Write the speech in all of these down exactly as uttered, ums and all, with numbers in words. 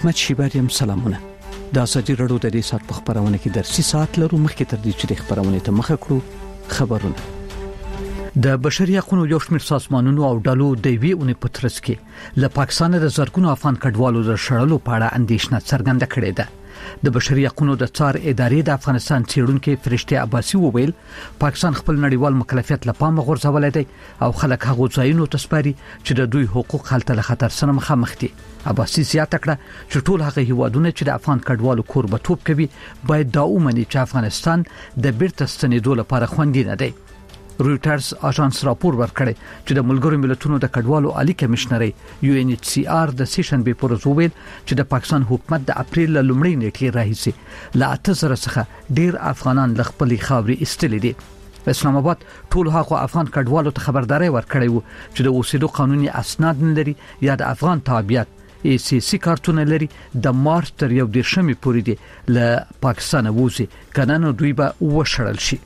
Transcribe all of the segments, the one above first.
احمد شیباریم سلامونه. د ازادي رادیو د دې سات په خبرونه کې درسي سات لرو مخکې تر دې چې د خبرونه ته مخه کړو خبرونه د بشري حقوقو یو شمېر سازمانونو او ډلو د وی اونې په ترڅ کې له پاکستان د زرګونو افغان کډوالو د شړلو په اړه اندېښنه څرګنده کړې ده. د بشري حقوقو د څار ادارې د افغانستان څېړونکو فرشته عباسي وویل پاکستان خپل نړیوال مکلفیت لپاره غورځولای دی او خلک هغه ځایونو ته سپاري چې د دوی حقوق هلته له خطر سره مخامخ دي. عباسي زیاته کړه چې ټول هغه هیوادونه چې د افغان کډوالو کوربتوب کوي باید دا ومني چې افغانستان د بیرته ستنېدو لپاره خوندي نه دی. رويټرز اژانس راپور ورکړی چې د ملګرو ملتونو د کډوالو عالی کمشنري یو ان ایچ سی آر د سیشن به پروز ویل چې د پاکستان حکومت د اپریل لومړۍ نیټې راهیسي لا اته زره څخه ډیر افغانان ل خپل خاورې استلې دي. اسلام آباد ټول هغه افغان کډوالو ته خبرداري ورکړی وو چې د اوسېدو قانوني اسناد نه لري یا د افغان تابعیت ای سی سی کارتونه لري د مارچ تر یو دیرشمې پورې دي له پاکستان ووزي کنه نو دوی به وشړل شي.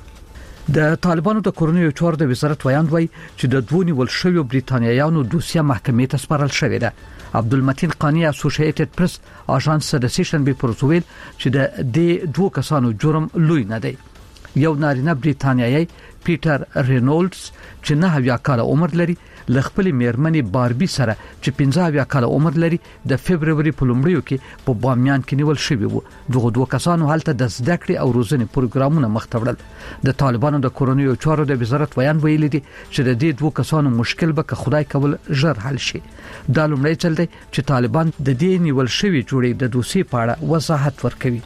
د طالبانو د کورونیو چارو د وزارت ویاند وای چې د دوه نیول شویو بریتانیایانو دوسیه محکمې ته سپارل شوې ده. عبدالمتین قانی اسوسییټډ پریس اژانس د سیشن به پروسویل چې د دې دوه کسانو جرم لوی نه دی. یو نارینه بریتانیایی پیټر رینولډز چې نه هویا کال عمر لري ل خپل میرمنې باربي سره چې پنځه هویا کال عمر لري د فبرवरी په لومړیو کې په بامیان کې نیول شوی وو. دغه دوه کسانو هلته د زده کړې او روزنې پروګرامونه مختوړل. د طالبانو د کورونیو چارو د وزارت ویان ویلي دي چې د دې دوه کسانو مشکل به که خدای کول ژر حل شي. دا لومړی ځل دی چې طالبان د دې نیول شوی جوړې د دوسي په اړه وضاحت ورکوي.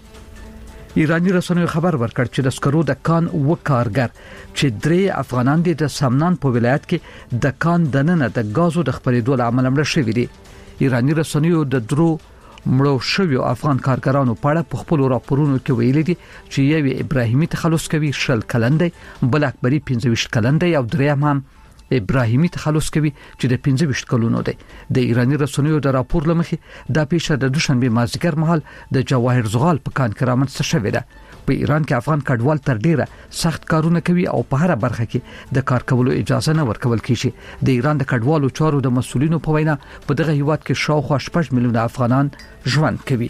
ایرانی رسنیو خبر ورکړ چې د سکرو د کان و کارګر چې درې افغانان دي د سمنان په ولایت کې د کان دننه د غازو د خپرېدو لامل مړ شوی دي. ایرانی رسنیو د درو مړو شویو افغان کارګرانو په اړه په خپل راپورونو کې ویلي دي چې یو ابراهیمي تخلص کوي شل کلندې، بل اکبري پنځه ویشت کلندې او دریم هم ابراهیمي تخلص کوي چې د پنځه ویشت کلونو دی. د ایرانی رسنیو د راپور لمخې دا پیښه د دوشنبه مازیګر مهال د جواهر زغال په کان کې رامنځته شوې ده. په ایران کې افغان کډوال تر ډیره سخت کارونه کوي او په هر برخه کې د کار کولو اجازه نه ورکول کیږي. د ایران د کډوالو چارو د مسولینو په وینا په دغه هیواد کې شاوخوا شپږ میلیونه افغانان ژوند کوي.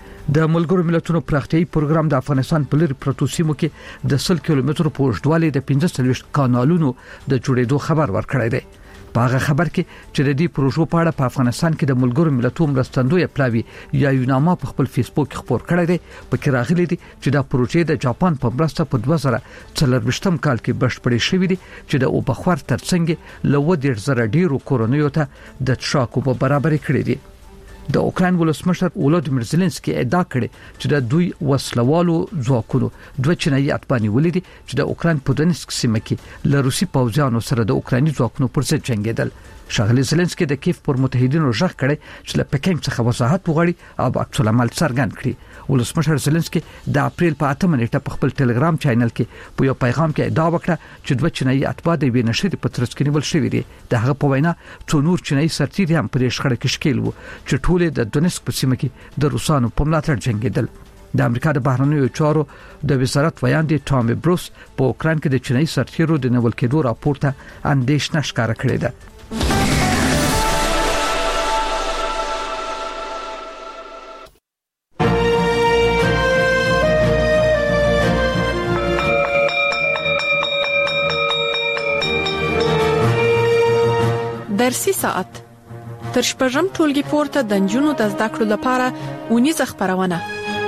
د ملګرو ملتونو پراختیايي پروګرام د افغانستان په لری پروتو سیمو کې د سل کیلومترو په اوږدوالي د پنځه سلويشت کانالونو د جوړېدو خبر ورکړی دی. په هغه خبر کې چې د دې پروژو په اړه په افغانستان کې د ملګرو ملتونو مرستندوی پلاوی یا یوناما په خپل فیسبوک خبر کړی دی. په کې راغلي دي چې دا پروژې د جاپان په مرسته په دوه زره څلرويشتم کال کې بشپړې شوې دي چې د اوبخور ترڅنګ له و ډیر زره ډیرو کورونیو ته د تشاکو په برابر کړی دي. د اوکراین ولسمشر ولودیمیر زيلنسکي ادعا کړې چې د دوی وسلوالو ځواکونو دوه چینایي اتبانی ولیدي چې د اوکراین په دنسک سیمه کې له روسي پوځیانو سره د اوکرایني ځواکونو پر ضد جنگیدل. ښاغلي زيلنسکي د کیف پر متحدینو ژغ کړی چې له پکینګ څخه وضاحت وغواړي او عکس العمل څرګند کړي. ولسمشر زيلنسکي د اپریل په اتمه نیټه په خپل ټلګرام چینل کې په یو پیغام کې ادعا وکړه چې دوه چینایي اتبا د وینشري په ترڅ کې نیول شوی دي. د هغه په وینا څو نور چینایي سرتیري هم په شخړه کې شکیل وو چې ټول د دونسک په سیمه کې د روسانو په ملاتړ جنگیدل. د امریکا د بهرنیو چارو د وزارت ویان دي ټامي بروس په اوکراین کې د چینایي سرتیرو د نیول کېدو راپورته اندېښنه ښکاره کړې ده. درسي ساعت تر شپږم ټولګي پورته د نجونو د زده کړو لپاره ونیزه خبرونه.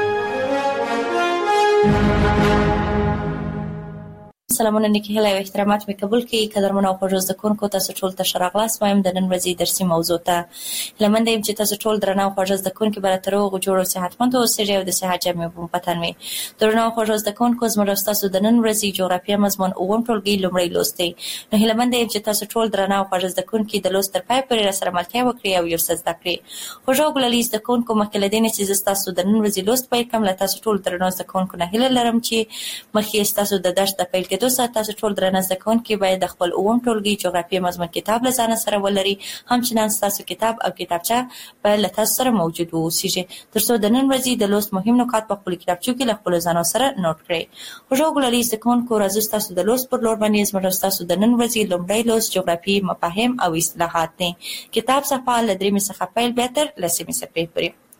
سلامونه نیکی هلا او احترامات می قبول کی قدرمن او خوږ زده کوونکو تاسو ټول ته شراغلاس وایم د نن ورځې درسي موضوع ته لمن دیم چې تاسو ټول درنه او خوږ زده کوونکو بل تر او جوړو صحتمند او سړي او د صحت جامع په پتن می درنه او خوږ زده کوونکو زموږ تاسو د نن ورځې جغرافیه مضمون او هم ټولګي لومړی لوستي نو لمن دیم چې تاسو ټول درنه او خوږ زده کوونکو د لوست تر پای پورې سره ملتیا وکړي او یو څه زده کړئ. خوږ ګلالي زده کوونکو مخکې لدین چې تاسو د نن ورځې لوست پای کوم لا تاسو ټول درنه زده کوونکو نه هیله لرم چې مخکې تاسو د درس د پیل کېدو سره تاسو ټول درنه زده کوونکي باید د خپل اووم ټولګي جغرافیه مضمون کتاب له ځان سره ولري همچنان تاسو کتاب او کتابچه په لته سره موجود اوسئ ترڅو د نن ورځې د لوست مهم نکات په خپل کتابچو کې له خپل ځان سره نوٹ کړئ. خوږ ګلالي زده کوونکو راځي تاسو د لوست پر لور باندې زموږ تاسو د نن ورځې لومړی لوست جغرافیه مفاهیم او اصطلاحات دي. کتاب صفحه له درې څخه پیل به تر لسمه صفحې پورې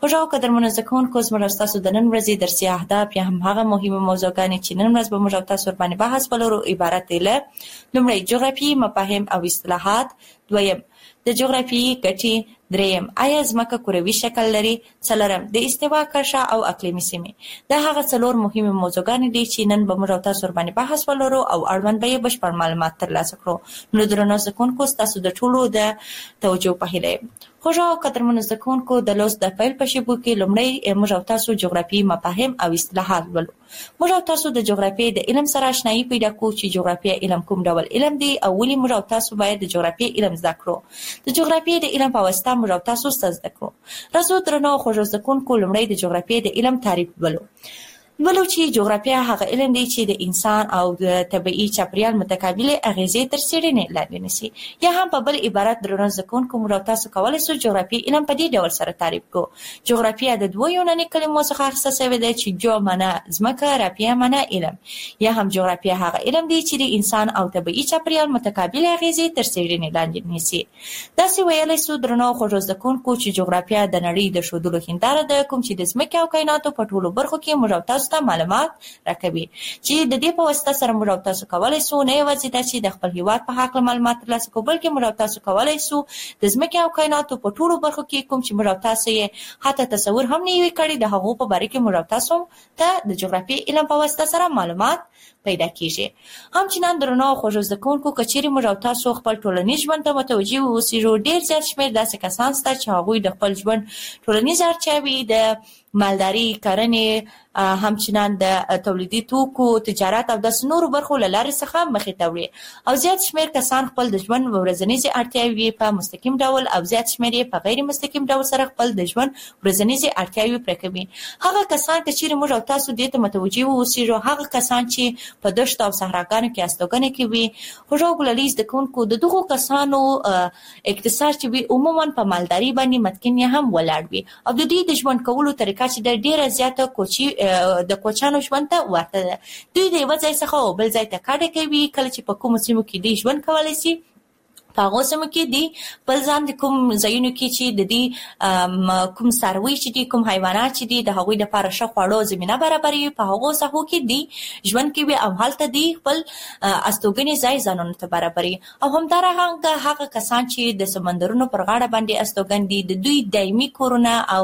خوشاو قدرمنو زکونکو زموږ تاسو د نن ورځې درسي اهداف یا هم هغه مهمه موضوعګانې چې نن ورځ به موږ تاسو باندې بحث ولرو عبارت دي له لومړی جغرافیایي مفاهیم او اصطلاحات، دویم د جغرافیایي ګټې، دریم آیا ځمکه کروي شکل لري، څلورم د استوا کرښه او اقلیمي سیمې. دا هغه څلور مهمه موضوعګانې دي چې نن به موږ تاسو باندې بحث ولرو او اړوند به یې بشپړ معلومات ترلاسه کړو. نو درنو زکونکو تاسو د ټولو د توجه په هیله خوشاو قدرمنو زکونکو د لوست د پیل په شیبو کې لومړی موږ تاسو جغرافیایي مفاهیم او اصطلاحات ولولو. موږ تاسو د جغرافیې د علم سره آشنایي پیدا کوو چې جغرافیه علم کوم ډول علم دی او ولې موږ تاسو باید د جغرافیې علم زده کړو. د جغرافیې د علم په واسطه موږ تاسو زده کړو. راځو درنو خوشاو زکونکو لومړی د جغرافیې د علم تعریف ولولو. ولو چې جغرافیه هغه علم دی چې د انسان او د طبيعي چاپیریال متقابل اغیزې تر څېړنې لاندې نیسي. یا هم په بل عبارت درنو زکونکو موږ تاسو کولای شو جغرافیه علم په دې ډول سره تعریف کو. جغرافیه د دوه یوناني کلمو څخه اخیسته شوې ده چې جو معنا ځمکه، رافیه معنا علم. یا هم جغرافیه هغه علم دی چې د انسان او طبيعي چاپیریال متقابل اغیزې تر څېړنې لاندې نیسي. دا سی ویلای شو درنو خوشاو زکونکو چې جغرافیه د نړۍ د شودلو هنداره ده کوم چې د ځمکې او کائناتو په ټولو برخو کې موږ تاسو معلومات راکوي چې د دې په واسطه سره موږ تاسو کولای شو نه یوازې د چې د خپل هیواد په حق معلومات ترلاسه کوو بلکې موږ تاسو کولای شو د ځمکې او کائناتو په ټولو برخو کې کوم چې موږ تاسو یې حتی تصور هم نه وي کړی د هغو په باره کې موږ تاسو ته د جغرافیې علم په واسطه سره معلومات پیدا کیږي. همچنان درنو خوشاو زکونکو کچېرې موږ تاسو خپل ټولنیز ژوند ته متوجي اوسئ. ډېر زیات شمېر داسې کسان شته چې هغوی د خپل ژوند ټولنیز اړتیاوې د مالداري، کرنې، همچنان د تولیدي توکو، تجارت او د نورو برخو له لارې څخه مخې ته وړي او زیات شمېر کسان خپل د ژوند ورځنیزې اړتیاوې په مستقیم ډول او زیات شمېر یې په غیر مستقیم ډول سره خپل د ژوند ورځنیزې اړتیاوې پوره کوي. هغه کسان که چیرې موږ تاسو دې ته متوجي واوسو، هغه کسان چې په دښتو او صحراګانو کې استوګنه کوي، خوشاو ګلالي زده کوونکو د دغو کسانو اقتصاد چې وي عموما په مالداري باندې متکن هم ولاړ وي او د دې د ژوند کولو طریقه چې د ډیره زیاته کوچی د کوچانو ژوند ته ورته ده. دوی د یو ځای څخه بل ځای ته کډه کوي کله چې په کوم سیمو کې دی ژوند کولای شي په هغو سیمو کې دی بل ځان د کوم ځایونو کې چې د دې کوم څاروي چې دي کوم حیوانات چې دي د هغوی لپاره ښه خواړو زمینه برابروي په هغو ساحو کې دی ژوند کوي او هلته دی خپل استوګنې ځای ځانونو ته برابروي. او همدارنګه هغه کسان چې د سمندرونو پر غاړه باندې استوګن دي د دوی دایمي کورونه او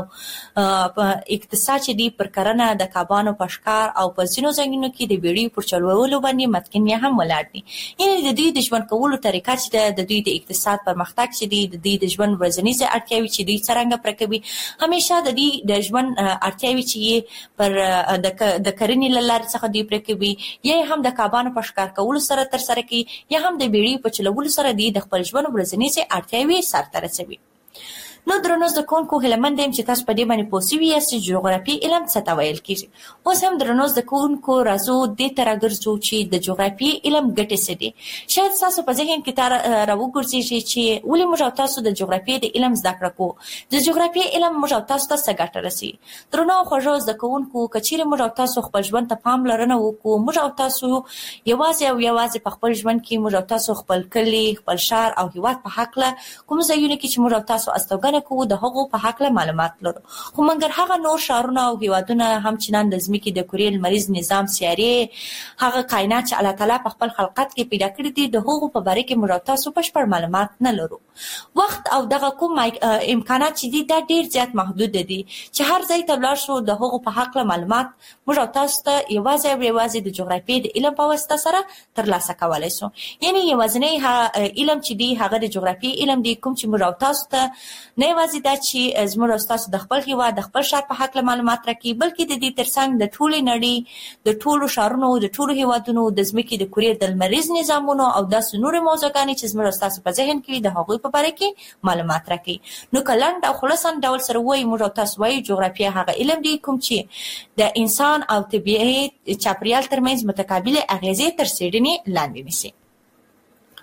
اقتصاد چې دی پر کرنه د کبانو په ښکار او په ځینو ځایونو کې د بیړیو پر چلولو باندې متکن هم ولاړ دي. یعنې د دوی د ژوند کولو طریقه چې د دوی د اقتصاد پرمختګ چې دی د دې د ژوند ورځنیزې اړتیاوې چې دوی څرنګه پوره کوي همیشه د دې د ژوند اړتیاوې چې پر د کرنې له لارې څخه دوی پوره کوي یا هم د کبانو په ښکار کولو سره ترسره کوي یا هم د بیړیو په چلولو سره دوی د خپل ژوند ورځنیزې اړتیاوې سرته رسوي. نو درنو زده کوونکو هیلهمند یم چې تاسو په دې باندې پوه سوي یاست چې جغرافیې علم څه ته ویل کېږي. اوس هم درنو زده کوونکو راځو دې ته راګرځو چې د جغرافیې علم ګټې څه دي. شاید ستاسو په ذهن کې راوګرځېږي چې ولې موږ او تاسو د جغرافیې د علم زده کړه کوو، د جغرافیې علم موږ او تاسو ته څه ګټه رسوي. درنو خوږو زده کوونکو که چیرې موږ او تاسو خپل ژوند ته پاملرنه وکړو، موږ او تاسو یوازې او یوازې په خپل ژوند کې موږ او تاسو خپل کلي، خپل ښار او هېواد په هکله کوم ځایونه کې چې موږ او تاسو استوګنه کوو د هغو په هکله معلومات لرو. خو مګر هغه نور ښارونه او هیوادونه همچنان د ځمکې د کرې لمریز نظام سیارې هغه کائنات چې الله تعالی په خپل خلقت کې پیدا کړي دي د هغو په باره کې موږ تاسو بشپړ معلومات نه لرو. وخت او دغه کوم امکانات چې دي دا ډیر زیات محدود دي چې هر ځای ته لاړ شو د هغو په هکله معلومات موږ تاسو ته یوازې او یوازې د جغرافیې د علم په واسطه سره ترلاسه کولی شو. یعنی یوازینی علم چې دی هغه د جغرافیې علم دی کوم چې موږ تاسو ته نه یوازې دا چې زموږ تاسو د خپل هیواد د خپل ښار په هکله معلومات راکړي بلکې د دې ترڅنګ د ټولې نړۍ د ټولو ښارونو د ټولو هیوادونو د ځمکې د کرې د لمریز نظامونو او داسې نورې موضوعګانې چې زموږ تاسو په ذهن کې د هغوی په باره کې معلومات راکړي. نو که لنډ او خلاصه ډول سره وایي موږ تاسو وایي جغرافیه هغه علم دی کوم چې د انسان او طبیعي چاپیریال ترمنځ متقابل اغیزې تر څېړنې لاندې نیسي.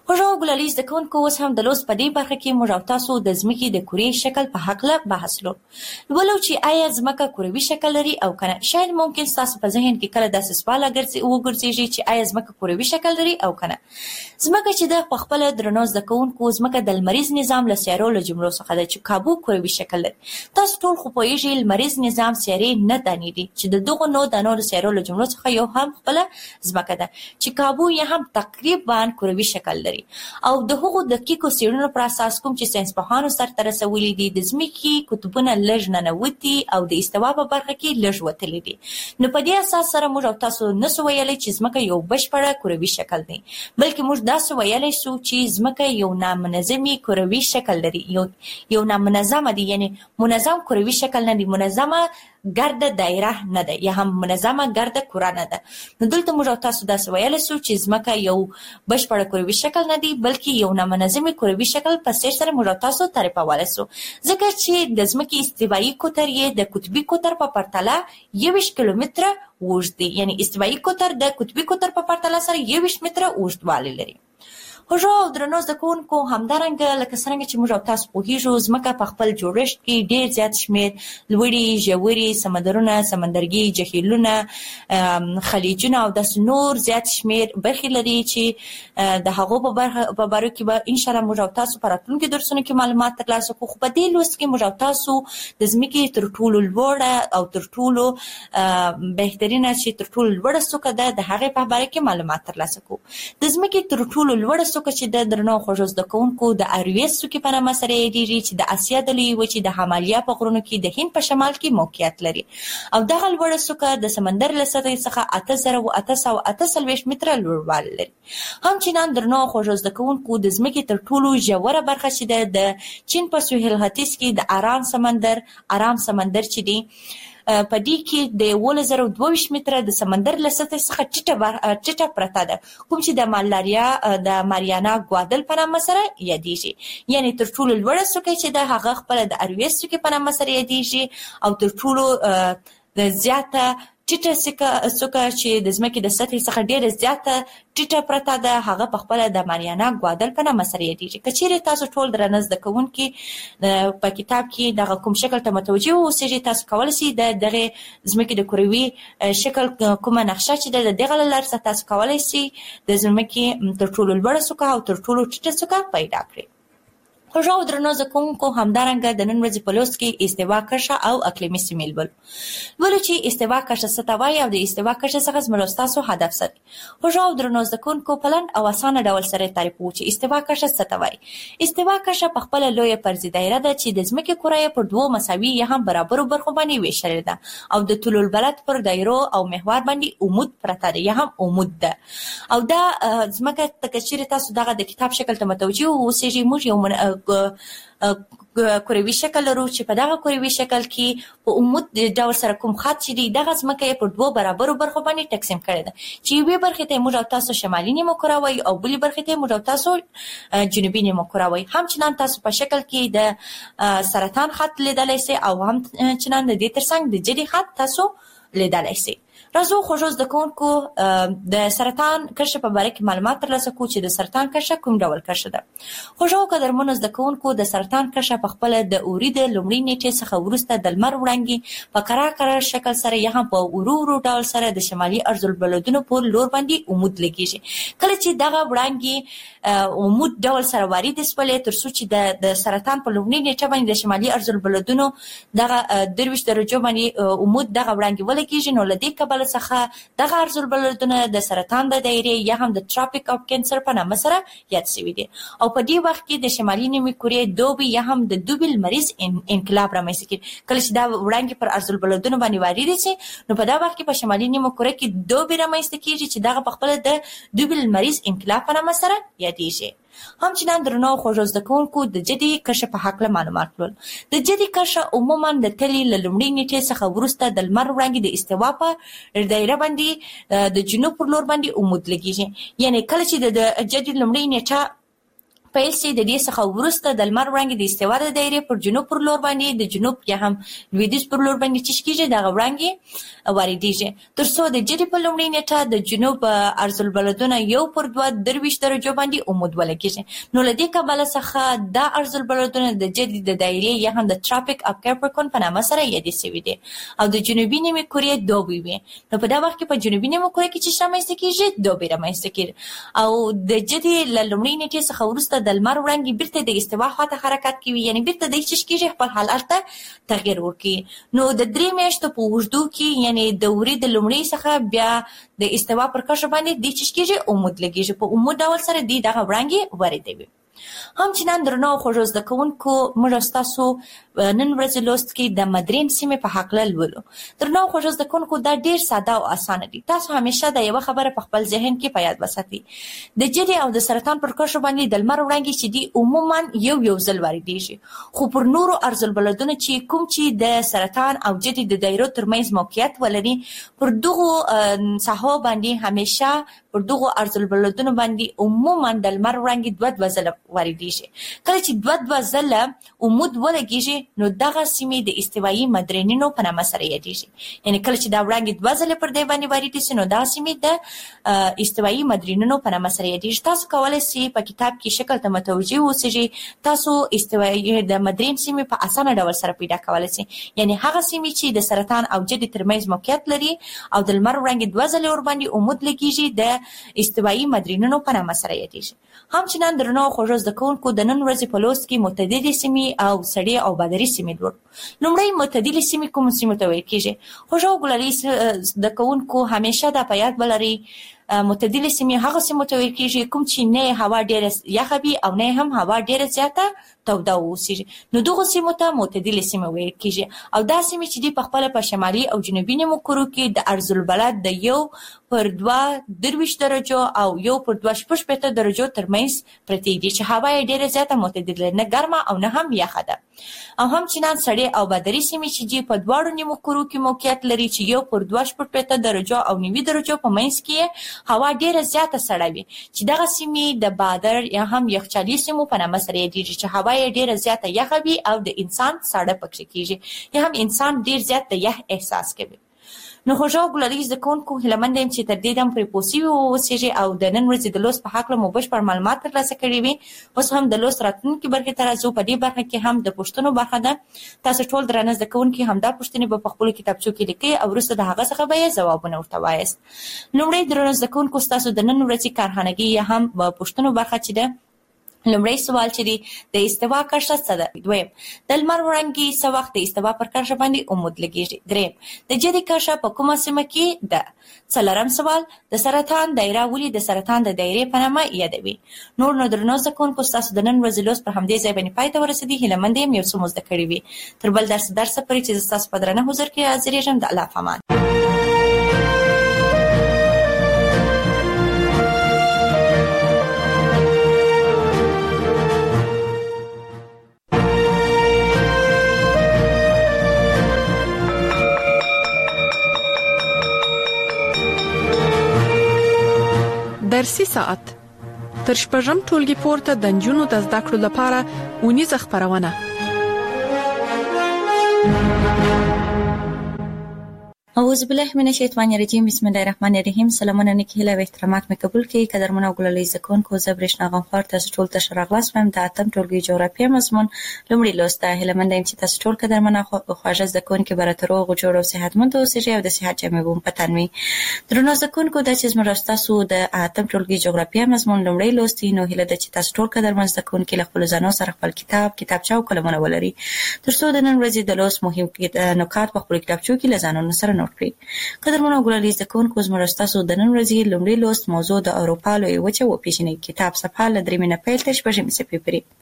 خوږو ګلالي زده کوونکو اوس هم د لوست په دې برخه کې موږ او تاسو د ځمکې د کورې شکل په هکله بحث لرو. ولو چې آیا ځمکه کروي شکل لري او کنه. شاید ممکن تاسو په ذهن کې کله داسې سوال وګرځي چې آیا ځمکه کروي شکل لري او کنه. ځمکه چې د خپل درنو زده کوونکو ځمکه د لمریز نظام له سیارو له جملو څخه ده چې کابو کروي شکل لري. تاسو ټول خو پوهیږئ لمریز نظام سیارې نه دانی دي چې د دغه نو د نور سیارو له جملو څخه یو هم خپل ځمکه ده چې کابو یې هم تقریبا کروي شکل لري. او د هغو دقیقو څېړنو پر اساس کوم چې ساینسپوهانو سرته رسولي دي د ځمکې قطبونه لږ ننوتي او د استوا په برخه کې لږ وتلي دي. نو په دې اساس سره موږ او تاسو نسو ویلی چې ځمکه یو بشپړه کروي شکل دی، بلکې موږ داسې ویلی سو چې ځمکه یو نامنظمي کروي شکل لري، یو یو نامنظمه دی، یعنی منظم کروي شکل نه دی، منظمه ګرده دایره نه ده یا هم منظمه ګرده کره نه ده. نو دلته موږ او تاسو داسې ویلی سو چې ځمکه یو بشپړه کروي شکل نه دی بلکې یو نامنظمي کروي شکل په څیر سره موږ او تاسو تعریفولی سو، ځکه چې د ځمکې استوایي قطر یې د قطبي قطر په پرتله یویشت کیلومتره اوږد دی، یعنی استوایي قطر د قطبي قطر په پرتله سره یویشت متره اوږدوالی لري. خوږو او درنو زده کوونکو همدارنګه لکه څرنګه چې موږ او تاسو پوهیږو ځمکه په خپل جوړښت کې ډېر زیات شمېر لوړې ژورې سمندرونه، سمندرګي جهیلونه، خلیجونه او داسې نور زیات شمېر برخې لري چې د هغو په باره کې به انشاءالله موږ او تاسو په راتلونکي درسونو کې معلومات ترلاسه کړو. خو په دې لوست کې موږ او تاسو د ځمکې تر ټولو لوړه او تر ټولو بهترینه چې تر ټولو لوړه څوکه ده د هغې په باره کې معلومات ترلاسه کړو. د ځمکې تر ټولو لوړه څوکه چې د درنو خوږو زده کوونکو د ارویس څوکې په نامه سره یادېږي چې د اسیا د لویې وچې د همالیا په غرونو کې د هند په شمال کې موقعیت لري او دغه لوړه څوکه د سمندر له سطحې څخه اته زره اته سوه اته څلوېښت متره لوړوالی لري. همچنان درنو خوږو زده کوونکو د ځمکې تر ټولو ژوره برخه چې ده د چین په سویل ختیځ کې د ارام سمندر ارام سمندر چې دی په دې کې د یولس زره دوه ویشت متره د سمندر له سطحې څخه ټیټه ټیټه پرته ده، کوم چې د مالاریا د ماریانا ګوادل په نامه سره یادېږي. یعنی تر ټولو لوړه څوکه چې ده هغه خپله د ارویس څوکې په نامه سره یادېږي او تر ټولو د زیاته ټیټه څوکه چې د ځمکې د سطحې څخه ډېره زیاته ټیټه پرته ده هغه په خپله د ماریانا ګوادل په نامه سره یادېږي. که چیرې تاسو ټول درنه زده کوونکي په کتاب کې دغه کوم شکل ته متوجه واوسېږئ، تاسو کولی شئ د دغې ځمکې د کروي شکل کومه نقشه چې ده د دغه له لارې څخه تاسو کولی شئ د ځمکې تر ټولو لوړه څوکه او تر ټولو ټیټه څوکه پیدا کړئ. خوږو او درنو زده کوونکو همدارنګه د نن ورځې په لوست کې استوا کرښه او اقلیمي سیمې لولو. ولو چې استوا کرښه څه ته وایي او د استوا کرښه څخه زموږ ستاسو هدف څه دی. خوږو او درنو زده کوونکو په لنډ او اسانه ډول سره تعریفوو چې استوا کرښه څه ته وایي. استوا کرښه په خپله لویه فرضي دایره ده چې د ځمکې کره یې پر دوو مساوي یا هم برابرو برخو باندې ویشلې ده او د طول البلد پر دایرو او محور باندې عمود پرته ده یا هم عمود ده. او دا ځمکه که چیرې تاسو دغه د کتاب شکل ته متوجه واوسېږئ، موږ یو کروي شکل لرو چې په دغه کروي شکل کې په عمود ډول سره کوم خط چې دی دغه ځمکه یې پر دوو برابرو برخو باندې تقسیم کړې ده چې یوې برخې ته موږ او تاسو شمالي نیمه کره وایي او بلې برخې ته موږ او تاسو جنوبي نیمه کره وایي. همچنان تاسو په شکل کې د سرطان خط لیدلی سئ او همچنان د دې ترڅنګ د جدي خط تاسو لیدلی سئ. راځو خوږو زده کوونکو د سرطان کرښې په باره کې معلومات ترلاسه کړو چې د سرطان کرښه کوم ډول کرښه ده. خوږو قدرمنو زده کوونکو د سرطان کرښه په خپله د اوري د لومړۍ نیټې څخه وروسته د لمر وړانګې په کرار کرار شکل سره یا هم په ورو ورو ډول سره د شمالي ارضالبلدونو پر لور باندې عمود لګېږي. کله چې دغه وړانګې عمود ډول سره وارد شولې تر څو چې د سرطان په لومړۍ نیټه باندې د شمالي ارضالبلدونو دغه درویشت درجو باندې عمود دغه وړانګې ولګېږي، نو له دې کبله څخه دغه ارضالبلدونه د سرطان د دایرې یا هم د ټراپیک اف کینسر په نامه سره یاد شوي دي. او په دې وخت کې د شمالي نیمې کورې دوبي یا هم د دوبي لمریز انقلاب رامنځته کېږي. کله چې دا وړانګې پر ارضالبلدونو باندې وارد شي نو په دا وخت کې په شمالي نیمه کورې کې دوبي رامنځته کېږي چې دغه په خپله د دوبي لمریز انقلاب په نامه سره یادېږي. همچنان درنو خوږو زده کوونکو د جدي کرښه په هکله معلومات لرل. د جدي کرښه عموما د تلې له لومړۍ نیټې څخه وروسته د لمر وړانګې د استوا په دایره باندې د جنوب پر لور باندې عمود لګېږي. یعنی کله چې د جدي لومړۍ نیټه پیل سي د دې څخه وروسته د لمر وړانګې د استوا د دایرې پر جنوب پر لور باندې د جنوب یا هم لویدیځ پر لور باندې چې کیږي د وړانګې واردېږي تر څو د جدي په لومړۍ نیټه د جنوب عرض البلدونه یو پر دوه درویشت درجو باندې عمود ولګېږي. نو له دې کبله څخه د عرض البلدونه د جدي د دایرې یا هم د ټراپیک اف کیپریکون په نامه سره یادې شوي دي او د جنوبي نیمې کورې دوبی وي. نو په دا وخت کې په جنوبي نیمه کورې کې چې رامنځته کېږي دوبی رامنځته کېږي او د جدي له لومړۍ نیټې څخه وروسته د لمر وړانګې بیرته د استوا خواته حرکت کوي یعنی بیرته د چې کېږي خپل حالت ته تغیر ورکړي. نو د درې میاشتو په اوږدو کې یعنی د ورې د لومړۍ څخه بیا د استوا پر کرښه باندې د چې کېږي عمود لګېږي په عمود ډول سره د دغه وړانګې واردوي. همچنان درنو خوږو زده کوونکو موږ ستاسو نن ورځې لوست کې د مدرین سیمې په هکله لولو. درنو خوږو زده کوونکو دا ډیر ساده او اسانه دي. تاسو همیشه د یو خبره په خپل ذهن کې په یاد وساتئ. د جدي او د سرطان پر کرښه باندې د لمر وړانګې چې دي عموما یو یو ځل واردېږي خو پر نورو عرض البلدونو چې کوم چې د سرطان او جدي د دایرو ترمنځ موقعیت ولري پر دغو ساحو باندې همیشه پر دغو عرض البلدونو باندې عموما د لمر وړانګې دوه دوه ځله واردېږي. کله چې دوه دوه ځله عمود ولګېږي نو دغه سیمې د استوایي مدرینونو په نامه سره یادېږي. یعنی کله چې دا وړانګې دوه ځله پر دې باندې واردې شي نو دا سیمې د استوایي مدرینونو په نامه سره یادېږي. تاسو کولی شئ په کتاب کې شکل ته متوجه اوسئ. تاسو استوایي د مدرین سیمې په اسانه ډول سره پیدا کولی شئ. یعنی هغه سیمې چې د سرطان او جدي ترمنځ موقعیت لري او د لمر وړانګې دوه ځله ورباندې عمود لګېږي د استوایي مدرینونو په نامه سره یادېږي. همچنان درنو خوږو زده کوونکو د نن ورځې په لوست کې معتدلې سیمې او سړې او بادري سیمې لولو. لومړی معتدلې سیمې کوم سیمو ته ویل کېږي؟ خوږو ګلالي زده کوونکو همیشه دا په یاد ولرئ معتدلې سیمې هغه سیمو ته ویل کېږي کوم چې نه هوا ډېره یخه وي او نه هم هوا ډېره زیاته توده واوسي. نو دغو سیمو ته معتدلې سیمې ویل کېږي او دا سیمې چې دي په خپله په شمالي او جنوبي نیمو کورو کې د عرض البلد د یو پر دوه درویشت درجو او یو پر دوه شپږ شپېته درجو ترمنځ پرتې دي چې هوا یې ډېره زیاته معتدله نه ګرمه او نه هم یخه ده. او همچنان سړې او بادري سیمې چې دي په دواړو نیمو کورو کې موقعیت لري چې یو پر دوه شپږ شپېته درجو او نوي درجو په منځ کې هوا ډېره زیاته سړه وي چې دغه سیمې د بادر یا هم یخچالي سیمو په نامه سره یادېږي چې هوا یې ډېره زیاته یخه وي او د انسان ساړه پکې کېږي یا هم انسان ډېر زیات د یخ احساس کوي. نو خوږو ګلالي زده کوونکو هیله مند یم چې تر دې دم پرې پوه شوي واوسېږئ او د نن ورځې د لوست په هکله مو بشپړ معلومات ترلاسه کړي وي. اوس هم د لوست راتلونکي برخې ته راځو. په دې برخه کې هم د پوښتنو برخه ده. تاسو ټول درانه زده کوونکي همدا پوښتنې به په خپلو کتابچو کې لیکئ او وروسته د هغه څخه به یې ځوابونه ورته وایاست. لومړی درانه زده کوونکو ستاسو د نن ورځې کارخانګي یا هم پوښتنو برخه چې ده لومړی سوال چې دی د استوا کرښه څه ده؟ دویم د لمر وړانګې څه وخت د استوا پر کرښه باندې عمود لګېږي؟ دریم د جدي کرښه په کومه سیمه کې ده؟ څلورم سوال د سرطان دایره ولې د سرطان د دایرې په نامه یادوي؟ نور نو درنو زده کوونکو ستاسو د نن ورځې لوست پر همدې ځای باندې پای ته ورسېدي. هیله مند یم یو څه مو زده کړي وي. تر بل درس درسه پورې چې زه ستاسو په درنه حضور کې حاضرېږم د الله په امان. درسي ساعت تر شپږم ټولګي پورته د نجونو د زده کړو لپاره ونیزه خبرونه. اعوذ بالله من الشیطان الرجیم. بسم الله الرحمن الرحیم. سلامونه نیکی هیله او احترامات مې قبول کړئ. قدرمن او ګلالي زده کوونکو زه برېښنا غمخوار تاسو ټول ته ښه راغلاست وایم. د اتم ټولګي جغرافیه مضمون لومړی لوست ده. هیله منده یم چې تاسو ټول قدرمن او خواږه زده کوونکي به راته روغ جوړ او صحتمند اوسئ او د صحت جامې به مو په تن وي. درنو زده کوونکو دا چې زموږ ستاسو د اتم ټولګي جغرافیه مضمون لومړی لوست دی نو هیله ده چې تاسو ټول قدرمن زده کوونکي له خپلو ځانو سره خپل کتاب کتابچه او قلمونه ولري تر څو د نن ورځې د لوست مهم نکات په خپلو کتابچو کې له ځانونو سره نوټ کړئ. قدرمنو ګلالي زده کوونکو زموږ ستاسو د نن ورځې لومړی لوست موضوع د اروپا لویه وچه وپېژنئ. کتاب صفحه له درېیمې نه پیل تر شپږمې صفحې پورې.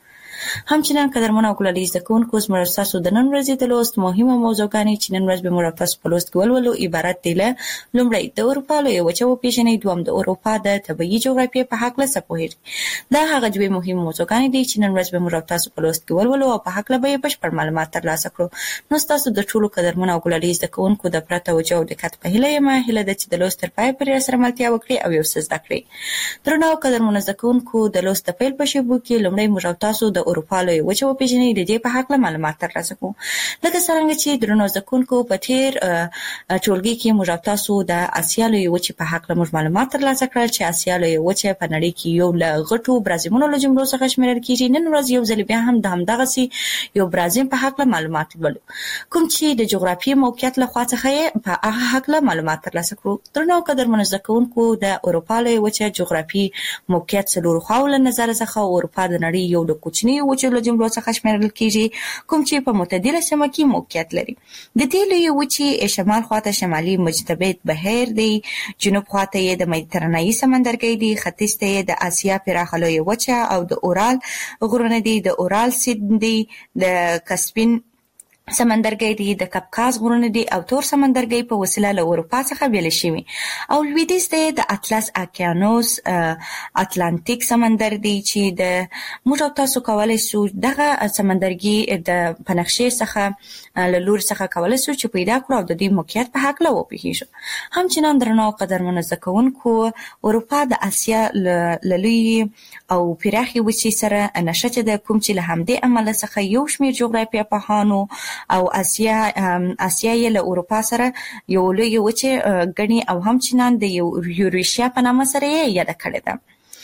همچنان قدرمن او ګلالي زده کوونکو زموږ تاسو د نن ورځې د لوست مهمه موضوعګانې چې نن ورځ به موږ تاسو په لوست کې ولولو عبارت دي له لومړی د اروپا لویه وچه وپېژنئ، دوم د اروپا د طبیعي جغرافیې په هکله څه پوهیږئ. دا هغه دوه مهمه موضوعګانې دي چې نن ورځ به موږ تاسو په لوست کې ولولو او په هکله به بشپړ معلومات ترلاسه کړو. نو تاسو د ټولو قدرمن او ګلالي زده کوونکو د پرته توجه او دقت په هیله یم هیله ده چې د لوست تر پای پورې سره ملتیا وکړئ او یو څه زده کړئ. درنو او قدرمن زده کوونکو د لوست د پیل په شیبو کې لومړی موږ تاسو د اروپا لویه وچه وپېژنئ د دې په هکله معلومات ترلاسه کوو. لکه څنګه چې درنو زده کوونکو په تیر ټولګي کې موږ تاسو د اسیا لویه وچې په هکله موږ معلومات ترلاسه کړل چې اسیا لویه وچه په نړۍ کې یو له غټو برازیمونو له جملو څخه شمیرل کیږي. نن ورځ یو ځل بیا هم د همدغه سي یو برازیم په هکله معلومات ولولو، کوم چې د جغرافیې موقعیت له خوا څخه په هغه هکله معلومات ترلاسه کړو. درنو قدرمن زده کوونکو د اروپا لویه وچه جغرافي موقعیت څلور خواو له نظر څخه اروپا د نړۍ یو د کوچنی وچو له جملو څخه شمیرل کیږي، کوم چې په معتدله سیمه کې موقعیت لري. د دې لویه وچې شمال خواته شمالي مجتبیت بحیر دی، جنوب خواته یې د مدیترانه‌ای سمندرګي دی، ختیځ ته یې د اسیا پراخه لویه وچه او د اورال غرونه دي، د اورال سیند دی، د کسپین سمندرګي دی، د کپکاز غرونه دي او تور سمندرګي په وسیله له اروپا څخه بیل شوی. او لویدیځ ته د اطلس اقیانوس اتلانتیک سمندر دی چې د موږ تاسو کولای شو دغه سمندرګي د پنښې څخه له لور څخه کولای شو چې پیدا کړو او د دې موقعیت په هکله وپوهیږو. همچنان درنو قدرمن زده کوونکو اروپا د اسیا له لوی او پراخي وچې سره نښته د کوم چې له همدې عمله څخه یو شمېر جغرافیه پوهانو او اسیا اسیا یې له اروپا سره یو لوی وچه غني او همچنان د یوریشیا په نامه سره یې یاد کړی ده.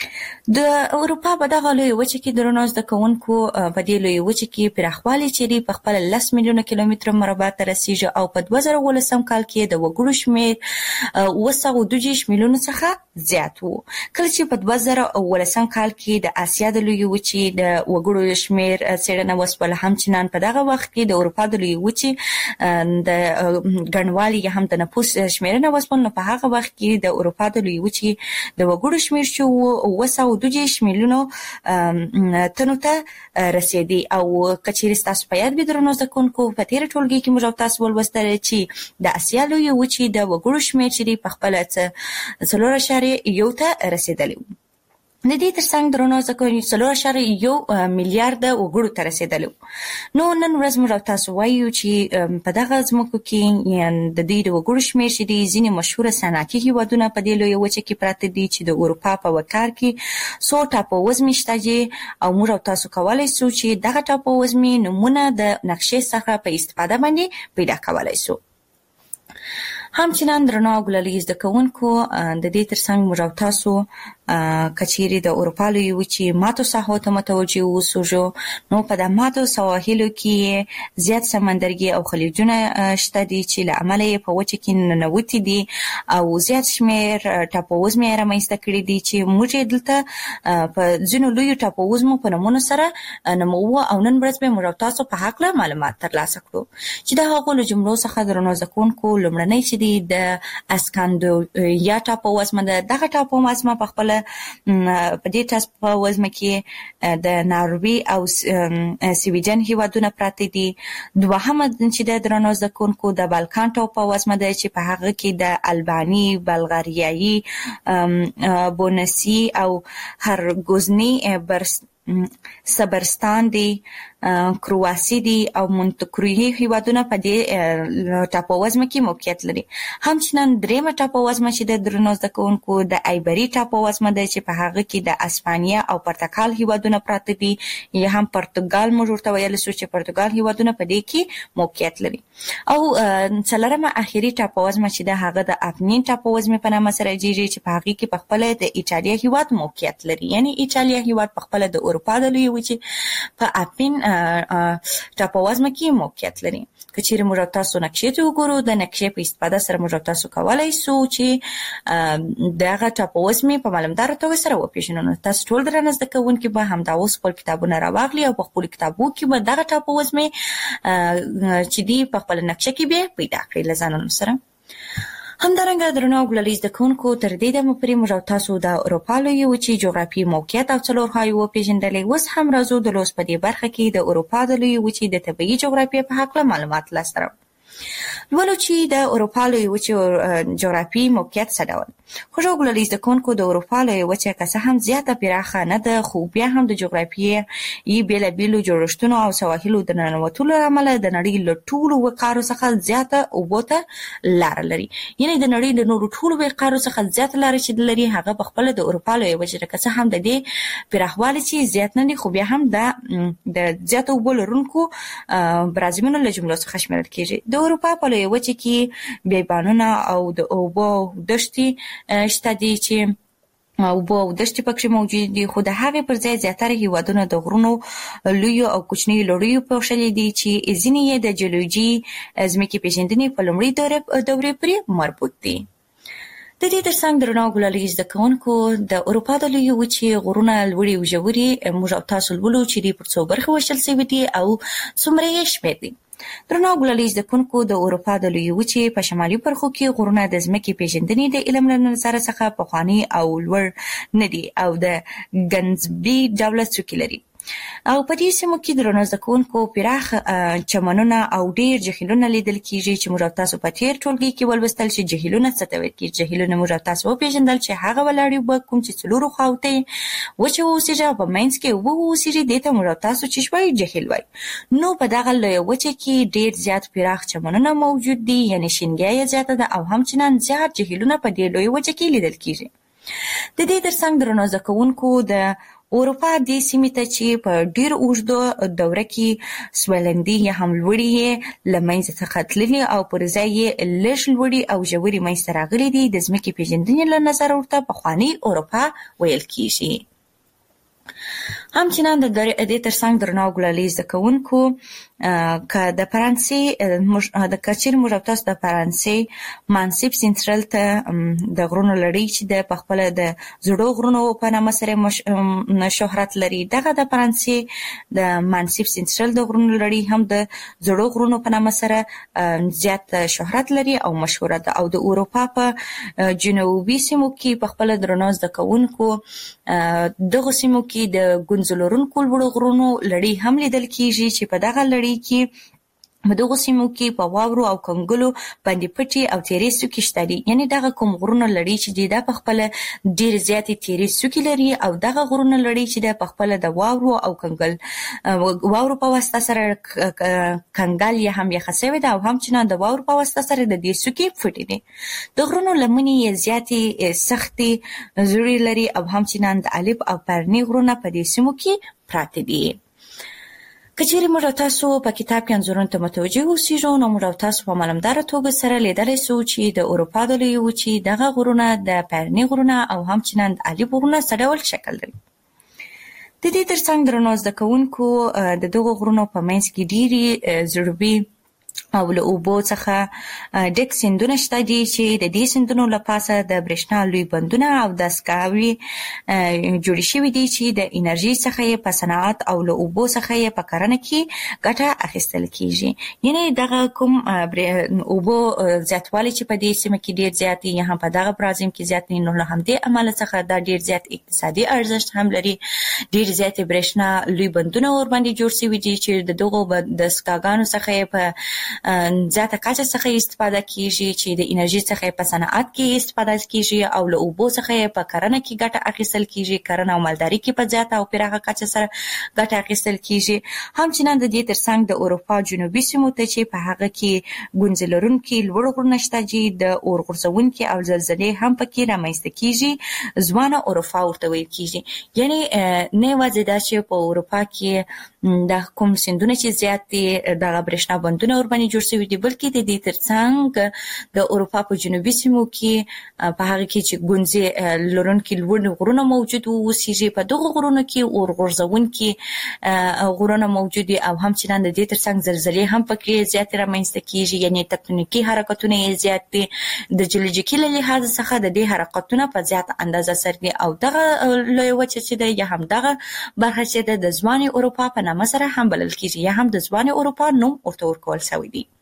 د اروپا په دغه لوی وچه کې درنو زده کوونکو په دې لوی وچه کې پراخوالی چې په خپل لس میلیونه کیلومتر مربع ته رسیږي او په دوه زره ولسم کال کې د وګړو شمیر اوه سوه دوه دېرش میلیونه څخه زیات وو. کله چې په دوه زره ولسم کال کې د اسیا د لوی وچې د وګړو شمیر څېړنه وسوله، همچنان په دغه وخت کې د اروپا د لوی وچې د ګڼوالي هم د نفوس شمیرنه وسوله، نو په هغه وخت کې د اروپا د لوی وچې د وګړو شمیر چې اوه سوه دوه دېرش میلیونه تنو ته رسیدي. او کچېرې ستاسو په یاد وي درنو زده کوونکو په تېره ټولګي کې موږ تاسو ولوستل چې د اسیا لویه وچې د وګړو شمیر چې په خپله څلور اعشاریه یو ته رسېدلی و. د دې ترڅنګ درنو زده کوونکو څلور اعشاریه یو میلیارډ وګړو ته رسېدلی و. نو نن ورځ موږ تاسو وایو چې په دغه ځمکو کې د دې د وګړو شمیر چې دي ځینې مشهوره صنعتي هېوادونه په دې لویه وچه کې پراته دي چې د اروپا په وکار کې څو ټاپووزمې شته دي او موږ تاسو کولی شو چې دغه ټاپووزمې نومونه د نقشې څخه په استفاده باندې پیدا کولی شو. همچنان درنو ګلالي زده کوونکو د دې ترڅنګ موږ تاسو کچېرې د اروپا لویه وچې ماتو ساحو ته متوجه اوسو، نو په د ماتو سواحلو کې زیات سمندرګي او خلیجونه شته دي چې له امله یې په وچه کې ننوتي دي او زیات شمېر ټاپووزمې یې رامنځته کړي دي چې موږ یې دلته په ځینو لویو ټاپووزمو په نومونو سره نوموو او نن ورځ به موږ تاسو په هکله معلومات ترلاسه کړو چې د هغو له جملو څخه درنو زده کوونکو لومړنی چې دی د اسکاندریا ټاپووزمه ده. دغه ټاپووزمه په خپله په دې ټاپووزمه کې د ناروې او سویډن هېوادونه پراته دي. دوهمه چې د درنو زده کوونکو د بالکان ټاپووزمه ده چې په هغه کې د الباني، بلغاریایي، بونسي او هرګوزني صبرستان دي، کرواسی دي او مونتکرویي هېوادونه په دې ټاپووزمه کې موقعیت لري. همچنان درېیمه ټاپووزمه چې د درنو زده کوونکو د ایبري ټاپووزمه ده چې په هغه کې د اسپانیا او پرتګال هېوادونه پراته دي، یا هم پرتګال موږ ورته ویلی شو چې پرتګال هېوادونه په دې کې موقعیت لري. او څلورمه اخري ټاپووزمه چې ده هغه د اپنین ټاپووزمې په نامه سره یادېږي چې په هغې کې په خپله د ایټالیا هېواد موقعیت لري. یعنې ایټالیا هېواد په خپله د اروپا د لویې وچې په اپین ټاپووزمه کې موقعیت لري. که چیرې موږ تاسو نقشې ته وګورو، د نقشې په استفاده سره موږ تاسو کولی شو چې دغه ټاپووزمې په معلومداره توګه سره وپېژنو. نو تاسو ټول درنه زده کوونکي به همدا اوس خپل کتابونه راواخلي او په خپلو کتابو کې به دغه ټاپووزمې چې دي په خپله نقشه کې به پیدا کړئ له ځانونو سره. همدارنګه درنو ګللیز د کونکو تر دې د مپری موږ تاسو د اروپا لوی وچی جغرافي موقعیت او څلور هایو پیژندلې وس هم راځو د لوس په دې برخه کې د اروپا د لوی وچی د طبيعي جغرافي په حق معلومات لاسته ولو چې د اروپا لوی وچی جغرافي موقعیت سره خو ګللیز د کونکو د اروپا لوی وچی که هم زیاته پراخه نه ده خو بیا هم د جغرافي ی بیل بیلو جوړښتونو او سواحلو د ننوتلو عمله د نړۍ له ټولو وقارو څخه زیاته او بوته لار لري یعنی د نړۍ له نورو ټولو وقارو څخه زیاته لار چې لري هغه په خپل د اروپا لوی وچی که هم د دې پراخوالي چې زیات نه دي خو بیا هم د د زیاته وبلرونکو برازیلونو له جملو څخه شمیرل کیږي د اروپا په لوی وچی کې بیابانونه او د اوبو دښتې شته دي چې او بو دشت پکې موجود دي خو د هغه پر ځای زیاتره هیوادونه د غرونو لوی او کوچنی لړیو په شلې دي چې ځینې یې د جیولوژي ځمکې پیژندنې په لومړي دوره دورې پورې مربوط دي. د دې ترڅنګ درنو ګللیز د کونکو د اروپا د لوی وچی غرونه لوړي او ژوري موږ تاسو ولولو چې په څو برخه وشل شوی دي او څومره یې شمېر دي. درنو ګللیز د کونکو د اروپا د لوی وچی په شمالي برخو کې غرونه د ځمکې پیژندنې د علم له نظر څخه په خواني او لوړ ندي او د ګنزبي ډول څوکي لري او په دې سیمو کې درنو د کونکو پراخ چمنونه او ډیر جهیلونه لیدل کیږي چې موږ تاسو په تیر ټولګي کې ولوستل چې جهیلونه څه ته وایي چې جهیلونه موږ تاسو پیژندل چې هغه ولاړی به کوم چې څلورو خواوته وچه اوسېږي په مینس کې وو اوسېږي دته موږ تاسو چې شوي جهیل وای نو په دغه لوی وچه کې ډیر زیات پراخ چمنونه موجود دي یعنی شینګیا زیاته ده او همچنان زیات جهیلونه په دې لوی وچه کې لیدل کیږي. د دې ترڅنګ درنو ځکونکو د اروپا د سیمې ته چې په ډیر اوږدو دوره کې سویلندي یا هم لوړی لمنځه څخه تللي او پر ځای یې لږ لوړی او ژوري منځته راغلي دي د ځمکې پیژندنې له نظر ورته پخواني اروپا ویل کیږي. همچنان د دې ترڅنګ درنو ګللیز د کونکو که د فرانسې د کچیر مرتبط د فرانسې مانسیپ سنټرل ته د غرونو لړۍ چې د پخپل د زړو غرونو په نامه سره شهرت لري دغه د فرانسې د مانسیپ سنټرل د غرونو لړۍ هم د زړو غرونو په نامه سره زیات شهرت لري او مشهوره ده او د اروپا په جنوبي سیمو کې پخپل درنو د کونکو دغه سیمو کې د ګونځلورونکو لوړو غرونو لړۍ هم لیدل کیږي چې په دغه لړۍ کې په دغه سیمو کې په واورو او کنګلو باندې پټي او تیرې سوکي شته دي یعنی دغه کوم غرونه لړۍ چې د پخپل ډیر زیاتې تیرې سوکي لري او دغه غرونه لړۍ چې د پخپل د واورو او کنګل واورو په واسطه سره کنګل یا هم یې خسوي ده او همچنان د واورو په واسطه سره د دې سوکي پټي دي د غرونو لمنې یې زیاتې سختي زوري لري او همچنان د الف او پرني غرونه په دې سیمو کې پراته دي. کچېرې موږ تاسو په کتاب کې انځورونو ته متوجه اوسئ نو موږ تاسو په معلومدار توګه سره لیدلی سو چې د اروپا د لوی وچی دغه غرونه د پرني غرونه او همچنان د الف غرونه څه ډول شکل لري. د دې ترڅنګ درنو زده کوونکو د دغو غرونو په منځ کې ډېرې ضربي او له اوبو څخه ډک سیندونه شته دي چې د دې سیندونو له پاسه د برېښنا لوی بندونه او دستګاوې جوړې شوي دي چې د انرژي څخه یې په صنعت او له اوبو څخه یې په کرنه کې ګټه اخیستل کیږي یعنی دغه کوم اوبو زیاتوالی چې په دې سیمه کې ډېر زیات دي یا هم په دغه برازیل کې زیات دي نو له همدې امله څخه دا ډېر زیات اقتصادي ارزښت هم لري ډېر زیات برېښنا لوی بندونه ور باندې جوړ شوي دي چې د دغو دستګاګانو څخه یې په زیاته کچه څخه استفاده کیږي چې د انرژي څخه په صنعت کې استفاده کیږي او له اوبو څخه په کرنه کې ګټه اخیستل کیږي کرنه او مالداري کې په زیاته او پراخه کچه سره ګټه اخیستل کیږي. همچنان د دې ترڅنګ د اروپا جنوبي سیمو ته چې په هغه کې ګونځلرونکي لوړ غرونه شته چې د اور غورځونکي او زلزلې هم پکې رامنځته کیږي ځوانه اروپا ورته ویل کیږي یعنی نه یوازې دا چې په اروپا کې د کوم سیندونه چې زیات دي د برېښنا بندونه ور باندې جوړ شوي دي بلکې د دې ترڅنګ د اروپا په جنوبي سیمو کې په هغه کې چې ګونځې لرونکي لوړ غرونه موجود اوسېږي په دغو غرونو کې اور غورځونکي غرونه موجود دي او همچنان د دې ترڅنګ زلزلې هم پکې زیاتې رامنځته کیږي یعنی تکتونیکي حرکتونه یې زیات دي د جیولوژیکي له لحاظ څخه د دې حرکتونه په زیات اندازه سره دي او دغه لوی وچه چې ده یا هم دغه برخه چې ده د ځوانې اروپا په نامه سره هم بلل کیږي یا هم د ځوانې اروپا نوم ورته ورکول شوی دی.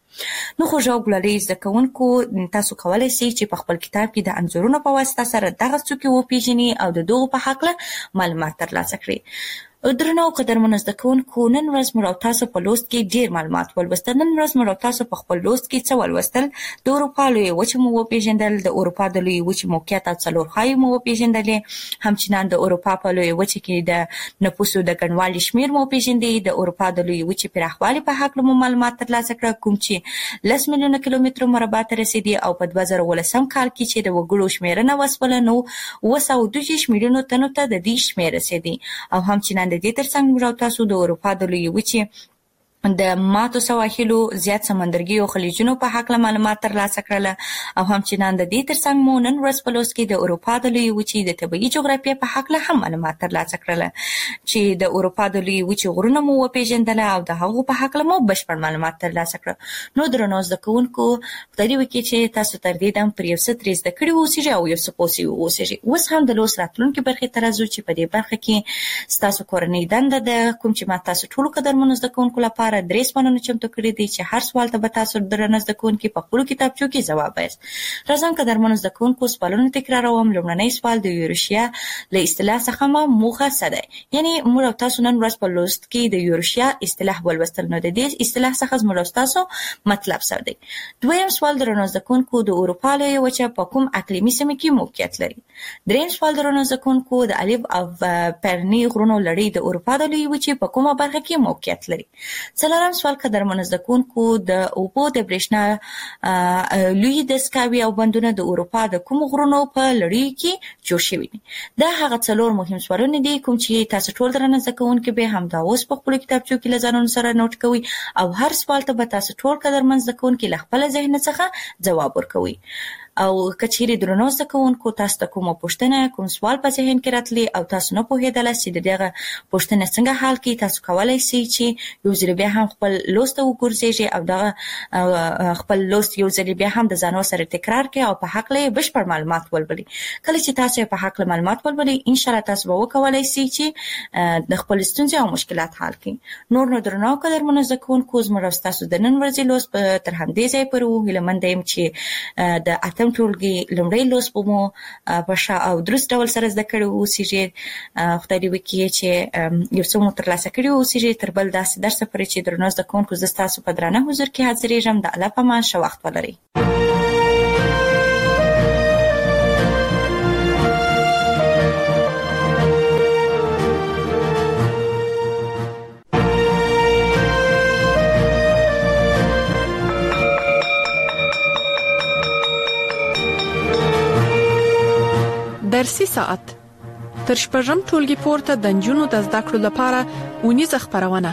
نو خو ژو ګلالي زده کوونکو تاسو کولای شئ چې په خپل کتاب کې د انځورونو په واسطه سره دغه څوکۍ وپیژنئ او د دغو په هکله معلومات ترلاسه کړئ. درنو قدرمنو زده کوونکو، نن ورځ موږ تاسو په لوست کې ډیر معلومات ولوستل. نن ورځ موږ تاسو په خپل لوست کې څه ولوستل؟ د اروپا لوی وچه مو وپیژندل، د اروپا د لوی وچې موقعیت او څلورخوایي مو وپیژندلې، همچنان د اروپا په لوی وچه کې د نفوسو د ګڼوالي شمیر مو وپیژندې، د اروپا د لوی وچې پراخوالي په هکله مو معلومات ترلاسه کړل، کوم چې لس میلیونه کیلومتره مربع ته رسیدي، او په دوه زره ولسم کال کې چې د وګړو شمیرنه وسوله نو اوه سوه دوه دېرش میلیونو تنو ته د دې شمیر رسیدي. او همچنان د دې ترڅنګ موږ تاسو د اروپا د لوی وچې د ماتو سواحلو، زیات سمندرګي او خلیجونو په هکله معلومات ترلاسه کړل. او همچنان د دې ترڅنګ مو نن ورځ په لوست کې د اروپا د لوی وچې د طبیعي جغرافیه په هکله هم معلومات ترلاسه کړل، چې د اروپا د لوی وچې غرونه مو وپیژندل او د هغو په هکله مو بشپړ معلومات ترلاسه کړل. نو درنو زده کوونکو، خدای وکړي چې تاسو تر دې دم پر یو څه ترې زده کړي اوسئ او یو څه پوه اوسئ. اوس هم د لوست راتلونکي برخې ته راځو چې په دې برخه کې ستاسو کورنۍ دنده ده، کوم چې ما تاسو ټولو قدرمنو زده کوونکو لپاره درې سوالونه چمتو کړي دي چې هر سوال ته به تاسو درنه زده کوونکي په خپلو کتابچو کې ځواب وایاست. راځم قدرمنو زده کوونکو، سوالونه تکراروم. لومړنی سوال د یوروشیا له اصطلاح څخه ما موخه څه ده؟ یعنی موږ تاسو نن ورځ په لوست کې د یوروشیا اصطلاح ولوستل، نو د دې اصطلاح څخه زموږ تاسو مطلب څه دی؟ دویم سوال درنه زده کوونکو، د اروپا لویه وچه په کوم اقلیمي سیمه کې موقعیت لري؟ دریم سوال درنه زده کوونکو، د الف او پرني غرونو لړۍ د اروپا د لویې وچې په کومه برخه کې موقعیت لري؟ څلورم سوال قدرمنو زده کوونکو، د اوبو د برېښنا لوی دستګاوې او بندونه د اروپا د کوم غرونو په لړۍ کې جوړ شوي دي؟ دا هغه څلور مهم سوالونه دي کوم چې تاسو ټول درنه زده کوونکي به همدا اوس په خپلو کتابچو کې له ځانونو سره نوټ کوئ، او هر سوال ته به تاسو ټول قدرمن زده کوونکي له خپله ذهن څخه ځواب ورکوئ. او کچېرې درنو زده کوونکو تاسو ته کومه پوښتنه کوم سوال په ذهن کې راتلی او تاسو نه پوهېدلاست چې د دغه پوښتنې څنګه حل کړئ، تاسو کولی شئ چې یو ځل بیا هم خپل لوست ته وګرځېږئ او دغه خپل لوست یو ځل بیا هم د ځانو سره تکرار کړئ او په هکله یې بشپړ معلومات ولولئ. کله چې تاسو یې په هکله معلومات ولولئ، انشاءالله تاسو به وکولی شئ چې د خپل ستونزې او مشکلات حل کړئ. نور نو درنو قدرمنو زده کوونکو، زموږ ستاسو د نن ورځې لوست تر همدې ځایه پورې و. هیله یم چې د اتم ټولګي لومړی لوست به مو په ښه او درست ډول سره زده کړي اوسئ. خدای دې وکړي چې یو څه مو ترلاسه کړي اوسئ. تر بل داسې درسه پورې چې درنو زده کوونکو زه ستاسو په درانه حضور کې حاضرېږم. د الله په امان، ښه وخت ولرئ. درسي ساعت تر شپږم ټولګي پورته د نجونو د زده کړو لپاره اونیزه خپرونه.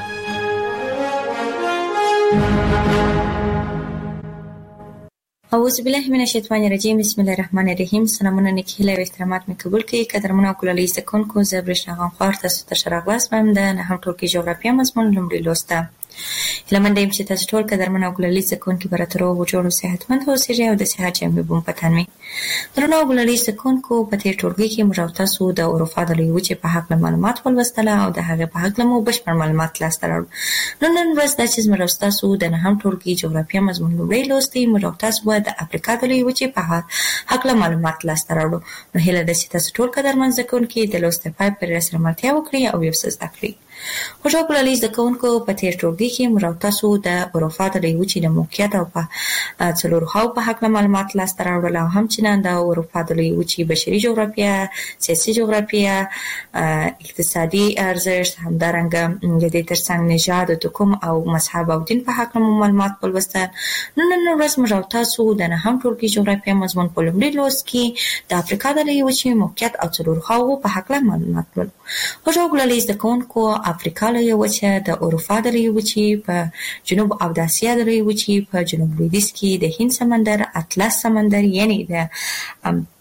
اعوذ بالله من الشیطان الرجیم، بسم الله الرحمن الرحیم. سلامونه، نیکی هیله او احترامات مې قبول کړئ. قدرمنو او کلالي زده کوونکو، زه برېښنا غمخوار تاسو ته ښه راغلاست وایم د نهم ټولګي جغرافیه مضمون لومړي لوست ته. هیله منده یم چې تاسو ټول قدرمن او ګلالي زده کوونکي به راته روغ جوړ او صحتمند اوسئ او د صحت جامې به مو په تن وي. درنو او ګلالي زده کوونکو، په تېر ټولګي کې موږ تاسو د اروپا د لویې وچې په هکله معلومات ولوستل او د هغې په هکله مو بشپړ معلومات لاسته راوړل. نو نن ورځ دا چې زموږ تاسو د نهم ټولګي جغرافیه مضمون لومړی لوست دی، موږ تاسو به د افریقا د لویې وچې په هکله معلومات لاسته راوړو. نو هیله ده چې تاسو ټول قدرمن زده کوونکي د لوست تر پای پورې راسره ملتیا وکړئ او یو څه زده کړئ. خوږو ګلالي زده کوونکو، په تېر ټولګي کې موږ تاسو د اروپا د لویې وچې د موقعیت او په څلورو خواوو په هکله معلومات لاسته راوړل او همچنان د اروپا د لویې وچې بشري جغرافیه، سیاسي جغرافیه، اقتصادي ارزښت، همدارنګه د دې ترڅنګ نژاد، توکم او مذهب او دین په هکله مو معلومات ولوستل. نو نن ورځ موږ تاسو د نهم ټولګي جغرافیه مضمون په لومړي لوست کې د افریقا د لویې وچې موقعیت او څلورو خواوو په هکله معلومات ولولو. خوږو ګلالي زده کوونکو، افریقا لویه وچه د اروپا د لویې وچې په جنوب او د اسیا د لویې وچې په جنوب لویدیځ کې د هند سمندر، اطلس سمندر یعنی د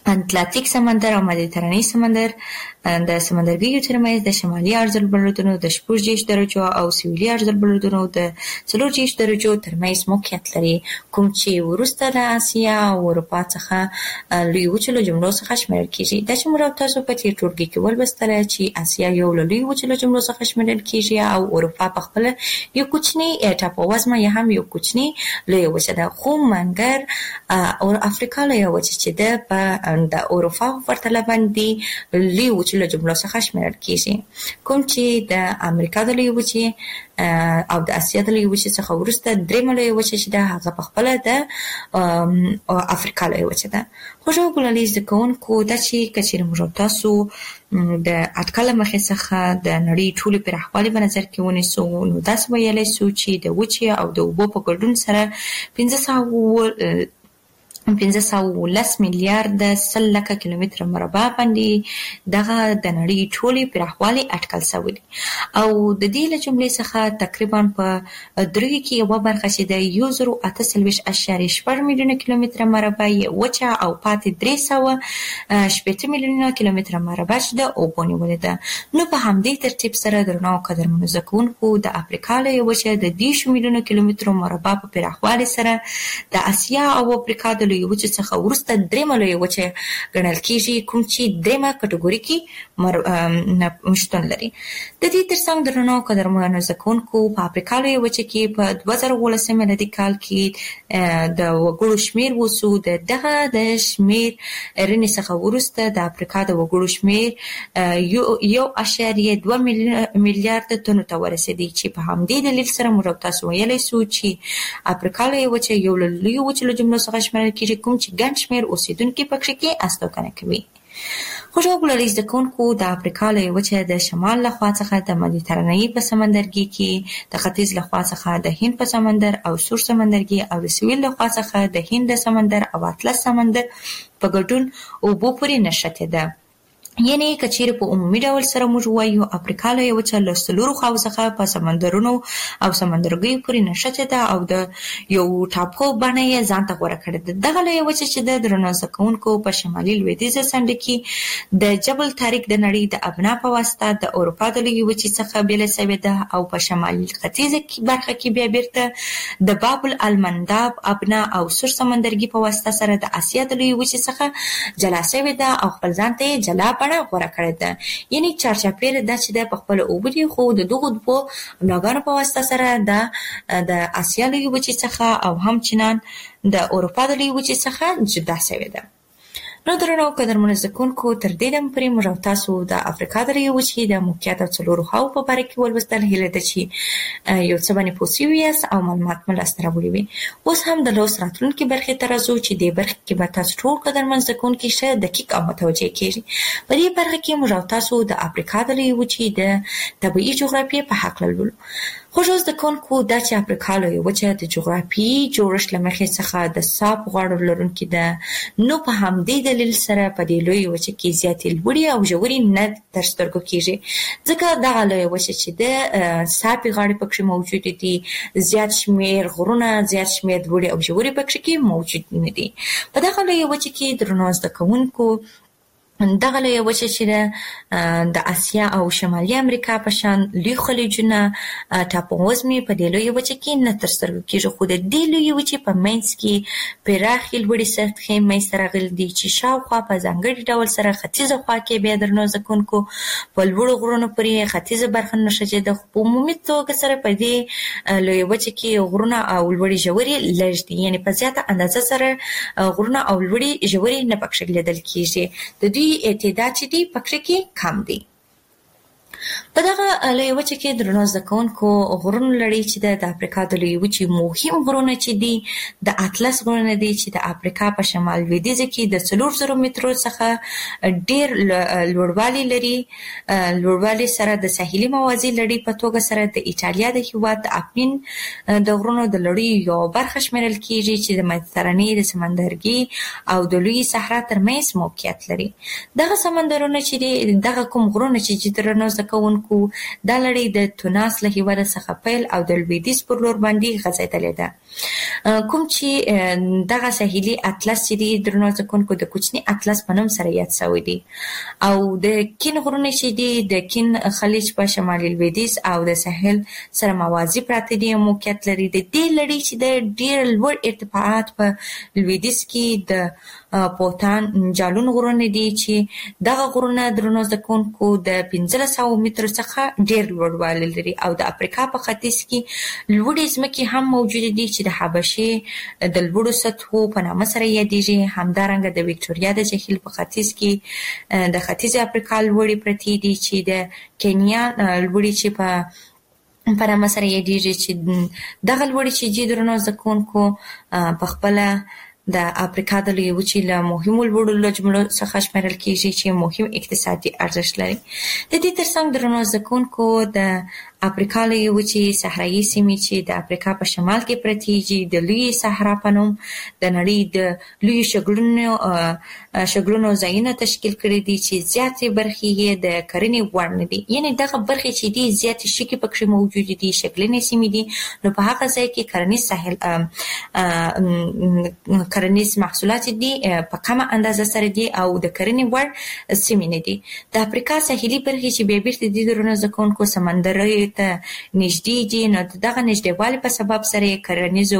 اتلانتیک سمندر او مدیترانې سمندر د سمندرګیو ترمنځ د شمالي عرضالبلدونو د شپږ دېرش درجو او سویلي عرضالبلدونو د څلور دېرش درجو ترمنځ موقعیت لري، کوم چې وروسته د اسیا او اروپا څخه لوی وچو له جملو څخه شمیرل کیږي. دا چې موږ تاسو په تیر ټولګي کې ولوستل چې اسیا یو له لوی وچو له جملو څخه شمیرل کیږي او اروپا په خپل یو کوچنی ټاپووزمه یا هم یو کوچنی لوی وچه ده، خو منګر او افریقا له یو وچه چې ده په د اروپا په پرتله باندې لوی وچو له جملو څخه شمیرل کیږي، کوم چې د امریکا د لوی وچې او د اسیا د لوی وچې څخه وروسته درېیمه لوی وچه چې ده هغه په خپله د افریقا لوی وچه ده. خوږو ګلالي زده کوونکو دا چې که چېرې موږ تاسو د اټکل له مخې څخه د نړۍ ټولې پراخوالي په نظر کې ونیسو، نو داسې ویلی سو چې د وچې او د اوبو په ګډون سره پنځه سوه پنځه سوه اوولس میلیارده سل لکه کیلومتره مربع باندې دغه د نړۍ ټولې پراخوالی اټکل شوی دی، او د دې له جملې څخه تقریبا په دریو کې یوه برخه چې د یو زر اته څلوېښت اعشاریه شپږ میلیونه کیلومتره مربع یې وچه او پاتې درې سوه شپېته میلیونه کیلومتره مربع چې د اوبو نیولې ده. نو په همدې ترتیب سره درنو او قدرمنو زده کوونکو د افریقا له یوې وچې د دېرشو میلیونو کیلومترو مربع په پراخوالي سره د اسیا او افریقا د لویې وچې څخه وروسته درېیمه لویه وچه ګڼل کیږي، کوم چې درېیمه کټګوري کې شتون لري. د دې ترڅنګ درنو او قدرمنو زده کوونکو په افریقا لویه وچه کې په دوه زره اوولسم میلادي کال کې د وګړو شمېر وسو. د دغه د شمېر رنې څخه وروسته د افریقا د وګړو شمېر یو اعشاریه دوه میلیارده تنو ته ورسېدی، چې په همدې دلیل سره موږ تاسو ویلی سو چې افریقا لویه وچه یو له لویو وچو له جملو څخه شمیرل کیږي، کوم چې ګڼ شمېر اوسېدونکي پکې کې استوګنه کوي. خوږو ګلالي زده کوونکو د افریقا لویه وچه د شمال لخوا څخه د مدیترانې په سمندرګي کې، د ختیځ لخوا څخه د هند په سمندر او سور سمندرګي او د سویل لخوا څخه د هند سمندر او اطلس سمندر په ګډون اوبو پورې نښتې ده. یعنی که چیرې په عمومي ډول سره موږ وایو افریقا لویه وچه له څلورو خواو څخه په سمندرونو او سمندرګیو پورې نښتې ده او د یو ټاپو بڼه یې ځان ته غوره کړې ده. دغه لویه وچه چې ده درنو زده کوونکو په شمالي لویدیځه څنډه کې د جبل طارق د نړۍ د ابنا په واسطه د اروپا د لویې وچې څخه بېله شوې ده، او په شمالي ختیځه برخه کې بیا بیرته د باب المنداب ابنا او سور سمندرګي په واسطه سره د اسیا د لویې وچې څخه جلا شوې ده او خپل ځان ته یې جلا بڼه غوره کړې ده. یعنی چارچاپېره دا چې ده په خپله اوبه دي، خو د دغو دوو بناګانو په واسطه سره دا د اسیا لویې وچې څخه او همچنان د اروپا د لویې وچې څخه جدا شوې ده. نو درنو قدرمنو زده کوونکو تر دې دمه پورې موږ تاسو د افریقا د لویې وچې د موقعیت او څلورو خواو په باره کې ولوستل. هیله ده چې یو څه باندې پوه سوي یاست او معلومات مو لاسته راوړي وي. اوس هم د لوست راتلونکې برخې ته راځو چې دې برخې کې به تاسو ټول قدرمن زده کوونکي ښه دقیق او متوجه کېږي. په دې برخه کې موږ تاسو د افریقا د لویې وچې د طبیعي جغرافیې په هکله لولو. خوږو زده کوونکو دا چې افریقا لویه وچه د جغرافیایي جوړښت له مخې څخه د صاف غاړو لرونکې ده، نو په همدې دلیل سره په دې لویه وچه کې زیاتې لوړې او ژورې نه تر سترګو کېږي، ځکه دغه لویه وچه چې ده صافې غاړې پکې موجودې دي، زیات شمېر غرونه، زیات شمېر لوړې او ژورې پکې کې موجود نه دي. په دغه لویه وچه کې درنو زده کوونکو دغه لویه وچه چې ده د اسیا او شمالي امریکا په شان لوی خلیجونه ټاپووزمې په دې لویه وچه کې نه تر سترګو کېږي، خو د دې لویې وچې په منځ کې پراخې لوړې سطحې منځته راغلي دي چې شاوخوا په ځانګړي ډول سره ختیځه خوا کې بیا درنو زده کوونکو په لوړو غرونو پورې ختیځه برخه نښتې ده، خو په عمومي توګه سره په دې لویه وچه کې غرونه او لوړې ژورې لږ دي، یعنې په زیاته اندازه سره غرونه او لوړې ژورې نه پکې لیدل کېږي. د دوی اعتداد چې دی پکې کې کم دی. په دغه لویه وچه کې درنو زده کوونکو غرونو لړۍ چې ده د افریقا د لویې وچې مهم غرونه چې دي د اطلس غرونه دي چې د افریقا په شمال لویدیځه کې د څلور زرو مترو څخه ډېر لوړوالی لري. لوړوالي سره د ساحلي موازي لړۍ په توګه سره د ایټالیا د هېواد د اپنین د غرونو د لړۍ یو برخه شمیرل کېږي چې د مدیترانې د سمندرګي او د لویې صحرا ترمنځ موقعیت لري. دغه سمندرونه چې دي، دغه کوم غرونه چې درنو زده کوونکو د لړۍ د توناس له هیواد څخه پیل او د لویدیځ پر لور باندې غځېدلې ده، کوم چې دغه ساحلي اطلس چې دی درنو ځکونکو د کوچني اطلس په نوم سره یاد شوی دی او د کین غرونه چې دی د کین خلیج په شمالي لویدیځ او د ساحل سره موازي پراته دي، موقعیت لري. د دې لړۍ چې د ډیر لوړ ارتفاعات په لویدیځ کې د پوتان جالون غرونه دي چې دغه غرونه درنو ځکونکو د پنځلس سوه مترو څخه ډیر لوړوالی لري او د افریقا په ختیځ کې لوړې ځمکې هم موجود دي چې د حبشې د لوړو سطحو په نامه سره یادېږي. همدارنګه د وکټوریا د جهیل په ختیځ کې د ختیځ افریقا لوړې پرتې دي چې د کینیا لوړې چې په په نامه سره یادېږي چې دغه لوړې چې دي درنو ځکونکو په خپله د افریقا د لویې وچې له مهمو لوړو لجملو څخه شمیرل کېږي چې مهم اقتصادي ارزښت لري. د دې ترڅنګ درنو زده کوونکو د افریقا لویې وچې صحرایي سیمې چې د افریقا په شمال کې پرتې دي د لویې صحرا په نوم د نړۍ د لویو شګلونو شګلونو ځایونه تشکیل کړي دي چې زیاتې برخې یې د کرنې وړ نه دي، یعنې دغه برخې چې دي زیاتې شګې پکې موجود دي، شګلنې سیمې دي، نو په هغه ځای کې کرنیز ساحل کرنیز محصولات دي په کمه اندازه سره دي او د کرنې وړ سیمې نه دي. د افریقا ساحلي برخې چې بیا بیرته دي درنو زده سمندري ته نږدې دي، نو دغه نږدېوالي په سبب سره کرنیزو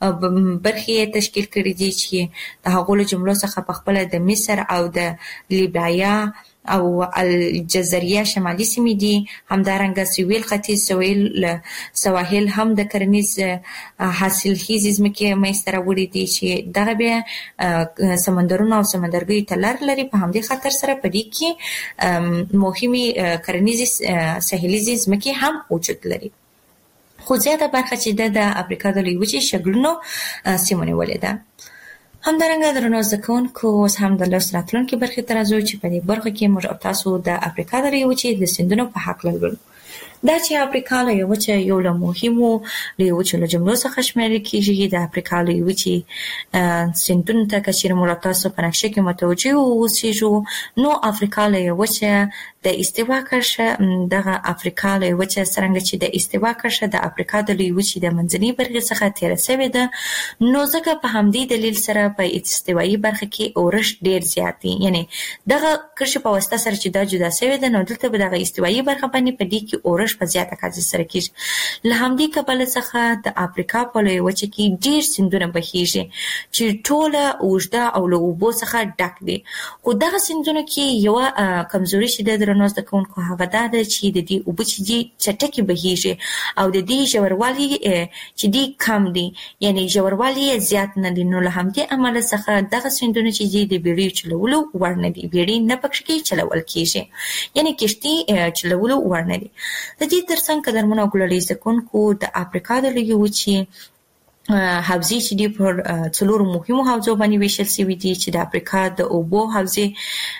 برخې تشکیل کړي دي چې د هغو له جملو څخه په خپله د مصر او د لیبیا او الجزریه شمالي سیمې دي. همدارنګه سویل ختیځ سویل سواحل هم د کرنیز حاصلخیزې ځمکې منځته راوړي دي چې دغه بیا سمندرونه او سمندرګیو ته لار لري. په همدې خاطر سره په دې کې مهمې کرنیزې ساحلي ځمکې هم وجود لري. خو زیاته برخه چې د افریقا د لویې وچې شګلنو سیمو نیولې ده. همدارنګه درنو زده کوونکو اوس هم د لوست راتلونکي برخې ته راځو چې په دې برخه کې موږ او تاسو د افریقا د لویې وچې د سیندونو په هکله لولو. دا چې افریقا لویې وچه یو له مهمو لویې وچو له جملو څخه شمیرل کېږي. د افریقا لویې وچې سیندونو ته که چیرې موږ تاسو په نقشه کې متوجه واوسېږو نو افریقا لویې وچه د استوا کرښه دغه افریقا لویې وچه څرنګه چې د استوا کرښه د افریقا د لویې وچې د منځنۍ برخې څخه تېره شوې ده، نو ځکه په همدې دلیل سره په استوایي برخه کې اورښت ډېر زیات دی. یعنې دغه کرښې په واسطه سره چې دا جدا شوې ده، نو دلته به دغه استوایي برخه باندې په دې کې اورښت په زیاته کچه سره کېږي. له همدې کبله څخه د افریقا په لویې وچه کې ډېر سیندونه بهیږي چې ټوله اوږده او له اوبو څخه ډک دي. خو دغه سیندونو کې یوه کمزوري چې ده درنو زده کوونکو هغه دا ده چې د دې اوبه چې دي چټکې بهیږي او د دې ژوروالی چې دي کم دي، یعنې ژوروالی یې زیات نه دي. نو له همدې امله څخه دغه سیندونه چې دي د بیړیو چلولو وړ نه دي، بیړۍ نه پکې چلول کېږي، یعنې کښتۍ چلولو وړ نه دي. د دې ترڅنګ قدرمنو او ګلالي زده کوونکو د افریقا د لویې وچې حوزې چې دي پر څلورو مهمو حوزو باندې ویشل شوي دي چې د افریقا د اوبو حوزې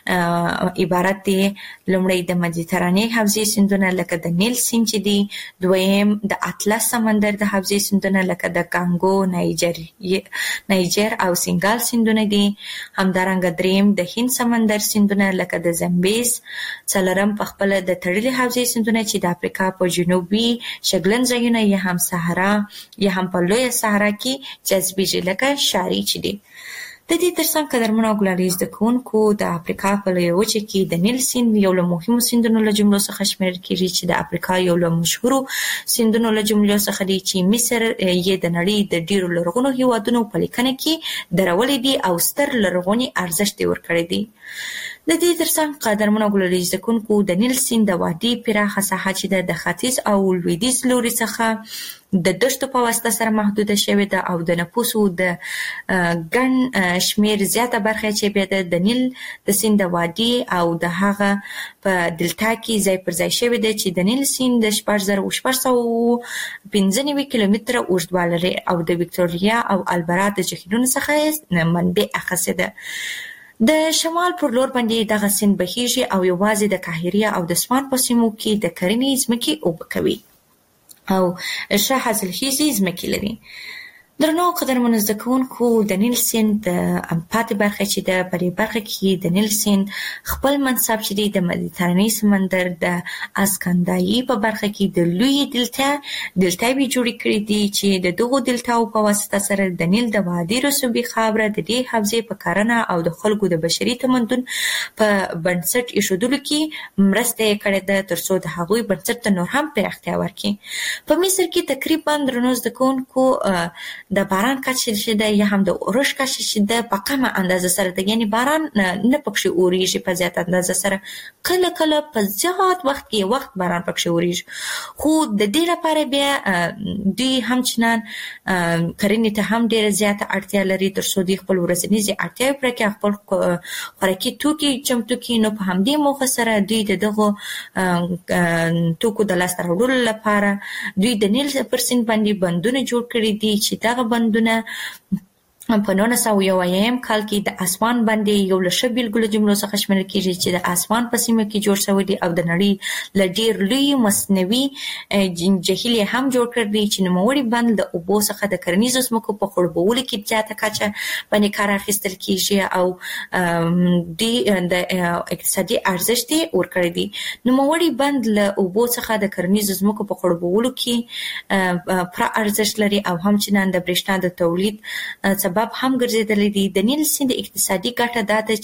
عبارت دي. لومړی د مدیترانې حوزې سیندونه لکه د نیل سیند چې دي، دویم د اطلس سمندر د حوزې سیندونه لکه د کانګو، نایجر نایجر او سینګال سیندونه دي. همدارنګه دریم د هند سمندر سیندونه لکه د زمبیز. څلورم په خپله د تړلې حوزې سیندونه چې د افریقا په جنوبي شګلن ځایونه یا هم صحرا یا هم په لویه صحرا کې جذبېږي لکه شاري چې دي. د دې ترڅنګ قدرمنو او ګلالي زده کوونکو د افریقا په لویه وچه کې د نیل سیند یو له مهمو سیندونو له جملو څخه شمیرل کېږي چې د افریقا یو له مشهورو سیندونو له جملو څخه دی چې مصر یې د نړۍ د ډېرو لرغونو هېوادونو په لیکنه کې درولې دي او ستر لرغوني ارزښت یې ورکړی دی. د دې ترڅنګ قدرمنو او ګلالي زده کوونکو د نیل سیند د وادي پراخه ساحه چې د ختیځ او لویدیځ لوري څخه د دښتو په واسطه سره محدوده شوې ده او د نفوسو د ګڼ شمېر زیاته برخه چې بیا د نیل د سیند د وادي او د هغه په دلتا کې ځای پر ځای شوې ده چې د نیل سیند د شپږ زره شپږ سوه پنځه نوي کیلومتره اوږدوالی لري او د وکټوریا او البرا د جهیلونو څخه یې منبع اخیستې ده. د شمال پر لور باندې دغه سیند بهیږي او یوازې د قاهره او د سوان په سیمو کې د کرنې ځمکې اوبه کوي او ښه حاصلخیزې ځمکې لري. درنو قدرمنو زده کوونکو د نیل سیند د پاتې برخه چې د پرې برخه کې د نیل سیند خپل منصب چې د مدیترانې سمندر د اسکندایي په برخه کې د لوی دلتا دلتاوي جوړ کړی دي چې د دغو دلتاو په واسطه سره د نیل د وادي رسوبي خاوره د دې حوزې په کارنه او د خلکو د بشري تمدن په بنسټ ایښودلو کې مرسته کړې ده ترڅو د هغوی بنسټ ته نور هم پراختیا ورکړي. په مصر کې تقریبا درنو زده کوونکو د باران کچه چې ده یا هم د اورش کچه چې ده په کمه اندازه سره ده، یعنی باران نه پکښې اورېږي په زیات اندازه سره، کله کله په زیات وخت کې وخت باران پکښې اورېږي. خو د دې لپاره بیا دوی همچنان کرنې ته هم ډېره زیاته اړتیا لري ترڅو دوی خپل ورځنیزې اړتیاوې پوره کړي، خپل خوراکي توکي چمتو کړي. نو په همدې موخه سره دوی د دغو توکو د لاسته راوړلو لپاره دوی د نیل پر سیند باندې بندونه جوړ کړي دي چې دغه بندونه په نولس سوه یو اویایم کال کې د اسوان باندې یو له ښه بېلګو له جملو څخه شمیرل کېږي چې د اسوان په سیمه کې جوړ شوی دی او د نړۍ له ډېر لوی مصنوعي جهیل یې هم جوړ کړی دی چې نوموړی بند د اوبو څخه د کرنیزو ځمکو په خړوبولو کې زیاته کچه باندې کار اخیستل کېږي او د اقتصادي ارزښت یې ورکړی دی. نوموړی بند له اوبو څخه د کرنیزو ځمکو په خړوبولو کې پوره ارزښت لري او همچنان د برېښنا د تولید سبب هم ګرځېدلی دی. د نیل سیند اقتصادي ګټه دا ده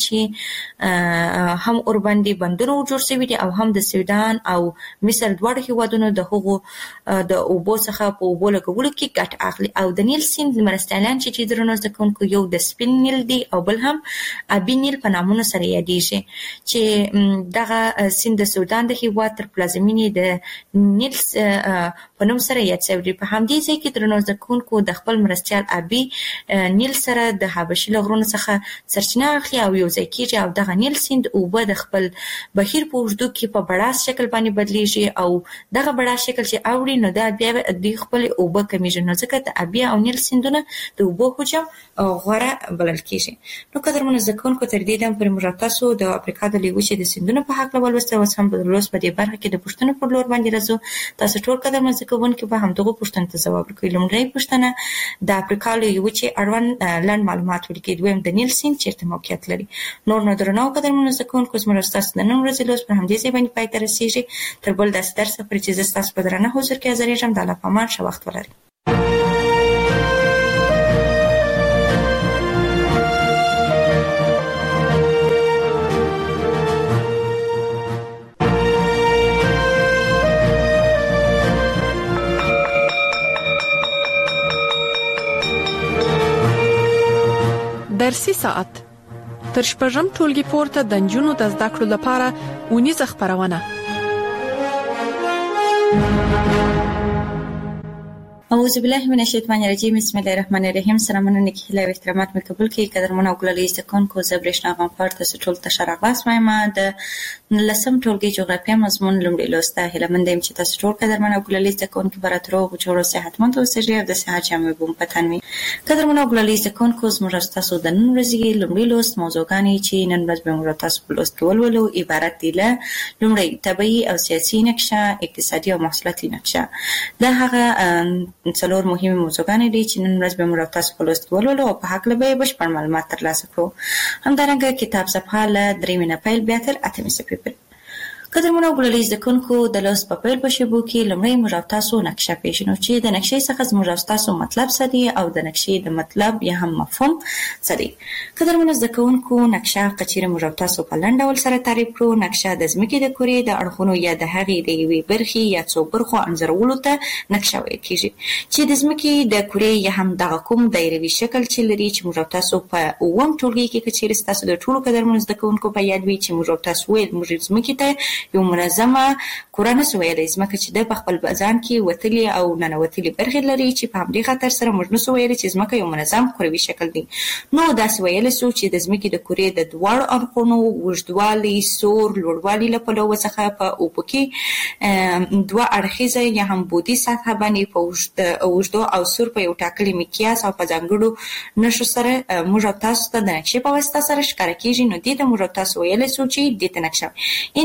چې هم ورباندې بندونه جوړ شوي دي او هم د سودان او مصر دواړو هېوادونو د هغو د اوبو څخه په اوبو لګولو کې ګټه اخلي. او د نیل سیند مرستیالان چې درنو زده کوونکو یو د سپین نیل دی او بل هم ابي نیل په نامونو سره یادېږي چې دغه سیند د سودان د هېواد تر پلازمینې د نیل په نوم سره یاد شوی دی. په همدې ځای کې درنو زده کوونکو د خپل مرستیال ابي نیل سره د حبشي له غرونو څخه سرچینه اخلي او یو ځای کېږي او دغه نیل سیند اوبه د خپل بهیر په اوږدو کې په بړاس شکل باندې بدلیږي او دغه بړاس شکل چې اوړي نو دا بیا دوی خپل اوبه کمیږي. نو ځکه د ابي او نیل سیندونه د اوبو حجم غوره بلل کېږي. نو قدرمنو زده کوونکو تر دې دمه پورې موږ تاسو د افریقا د لویې وچې د سیندونو په هکله ولوستل. اوس هم په لوست په دې برخه کې د پوښتنو پر لور باندې راځو. تاسو ټول قدرمن زده کوونکي به همدغو پوښتنو ته ځواب ورکوئ. لومړۍ پوښتنه د افریقا لویې وچې اړوند لنډ معلومات ولیکئ. دویم د نیل سیند چیرته موقعیت لري. نور نو درنو قدرمنو زده کوونکو زموږ ستاسو د نن ورځې لوست پر همدې ځای باندې پای ته رسېږي. تر بل داسې درسه پورې چې زه ستاسو په درنه حضور کې حاضرېږم. د الله په امان ښه وخت ولرئ. درسي ساعت تر شپږم ټولګي پورته د نجونو د زده کړو لپاره اونیزه خپرونه. اعوذ بالله من الشیطان الرجیم. بسم الله الرحمن الرحیم. سلامونه نیکی هیله او احترامات مې قبول کړئ. قدرمن او ګلالي زده کوونکو زه برېښنا غنفر تاسو ټول ته ښه راغلاست وایم. د لسم ټولګي جغرافیه مضمون لومړی لوست ته هیله مند یم چې تاسو ټول قدرمن او ګلالي زده کوونکي به راته روغ جوړ او صحتمند اوسئ او د صحت جامې به مو په تن وي. قدرمن او ګلالي زده کوونکو زموږ ستاسو د نن ورځې لومړی لوست موضوعګانې چې نن ورځ به موږ تاسو په لوست کې ولولو عبارت دي له لومړی طبیعي او سیاسي نقشه، اقتصادي او محصولاتي نقشه. دا هغه څلور مهمه موضوعګانې دي چې نن ورځ به موږ تاسو په لوست کې ولولو او په هکله به بشپړ معلومات ترلاسه کړو. همدارنګه کتاب صفحه له درېیمې نه پیل بیا تر اتمې صفحې پورې. قدرمنو او ګلالي زده کوونکو د لوست په پیل په شیبو کې لومړی موږ او تاسو نقشه پیژنو چې د نقشې څخه زموږ او تاسو مطلب څه دی او د نقشې د مطلب یا هم مفهوم څه دی. قدرمنو زده کوونکو نقشه که چیرې موږ او تاسو په لنډ ډول سره تعریف کړو، نقشه د ځمکې د کرې د اړخونو یا د هغې د یوې برخې یا څو برخو انځورولو ته نقشه ویل کېږي چې د ځمکې د کرې یا هم دغه کوم دایروي شکل چې لري چې موږ او تاسو په اووم ټولګي کې که چیرې ستاسو د ټولو قدرمنو زده کوونکو په یاد وي چې موږ او تاسو ویل موږ ځمکې ته یو منظمه کوره نسو ویلی، ځمکه چې د په خپل ځان کې وتلي او ننوتلي برخې لري چې په همدې خاطر سره موږ نسو ویلی چې ځمکه یو منظم کروي شکل دی. نو داسې ویلی سو چې د ځمکې د کرې د دواړو اړخونو اوږدوالي، سور، لوړوالي له پلوه څخه په اوبو کې دوه اړخیزه یا هم بودي سطحه باندې په اوږدو او سور په یو ټاکلي مقیاس او په ځانګړو نښو سره موږ او تاسو ته د نقشې په واسطه سره ښکاره کېږي. نو دې ته موږ او تاسو ویلی سو چې دې ته نقشه، یعنې په نقشه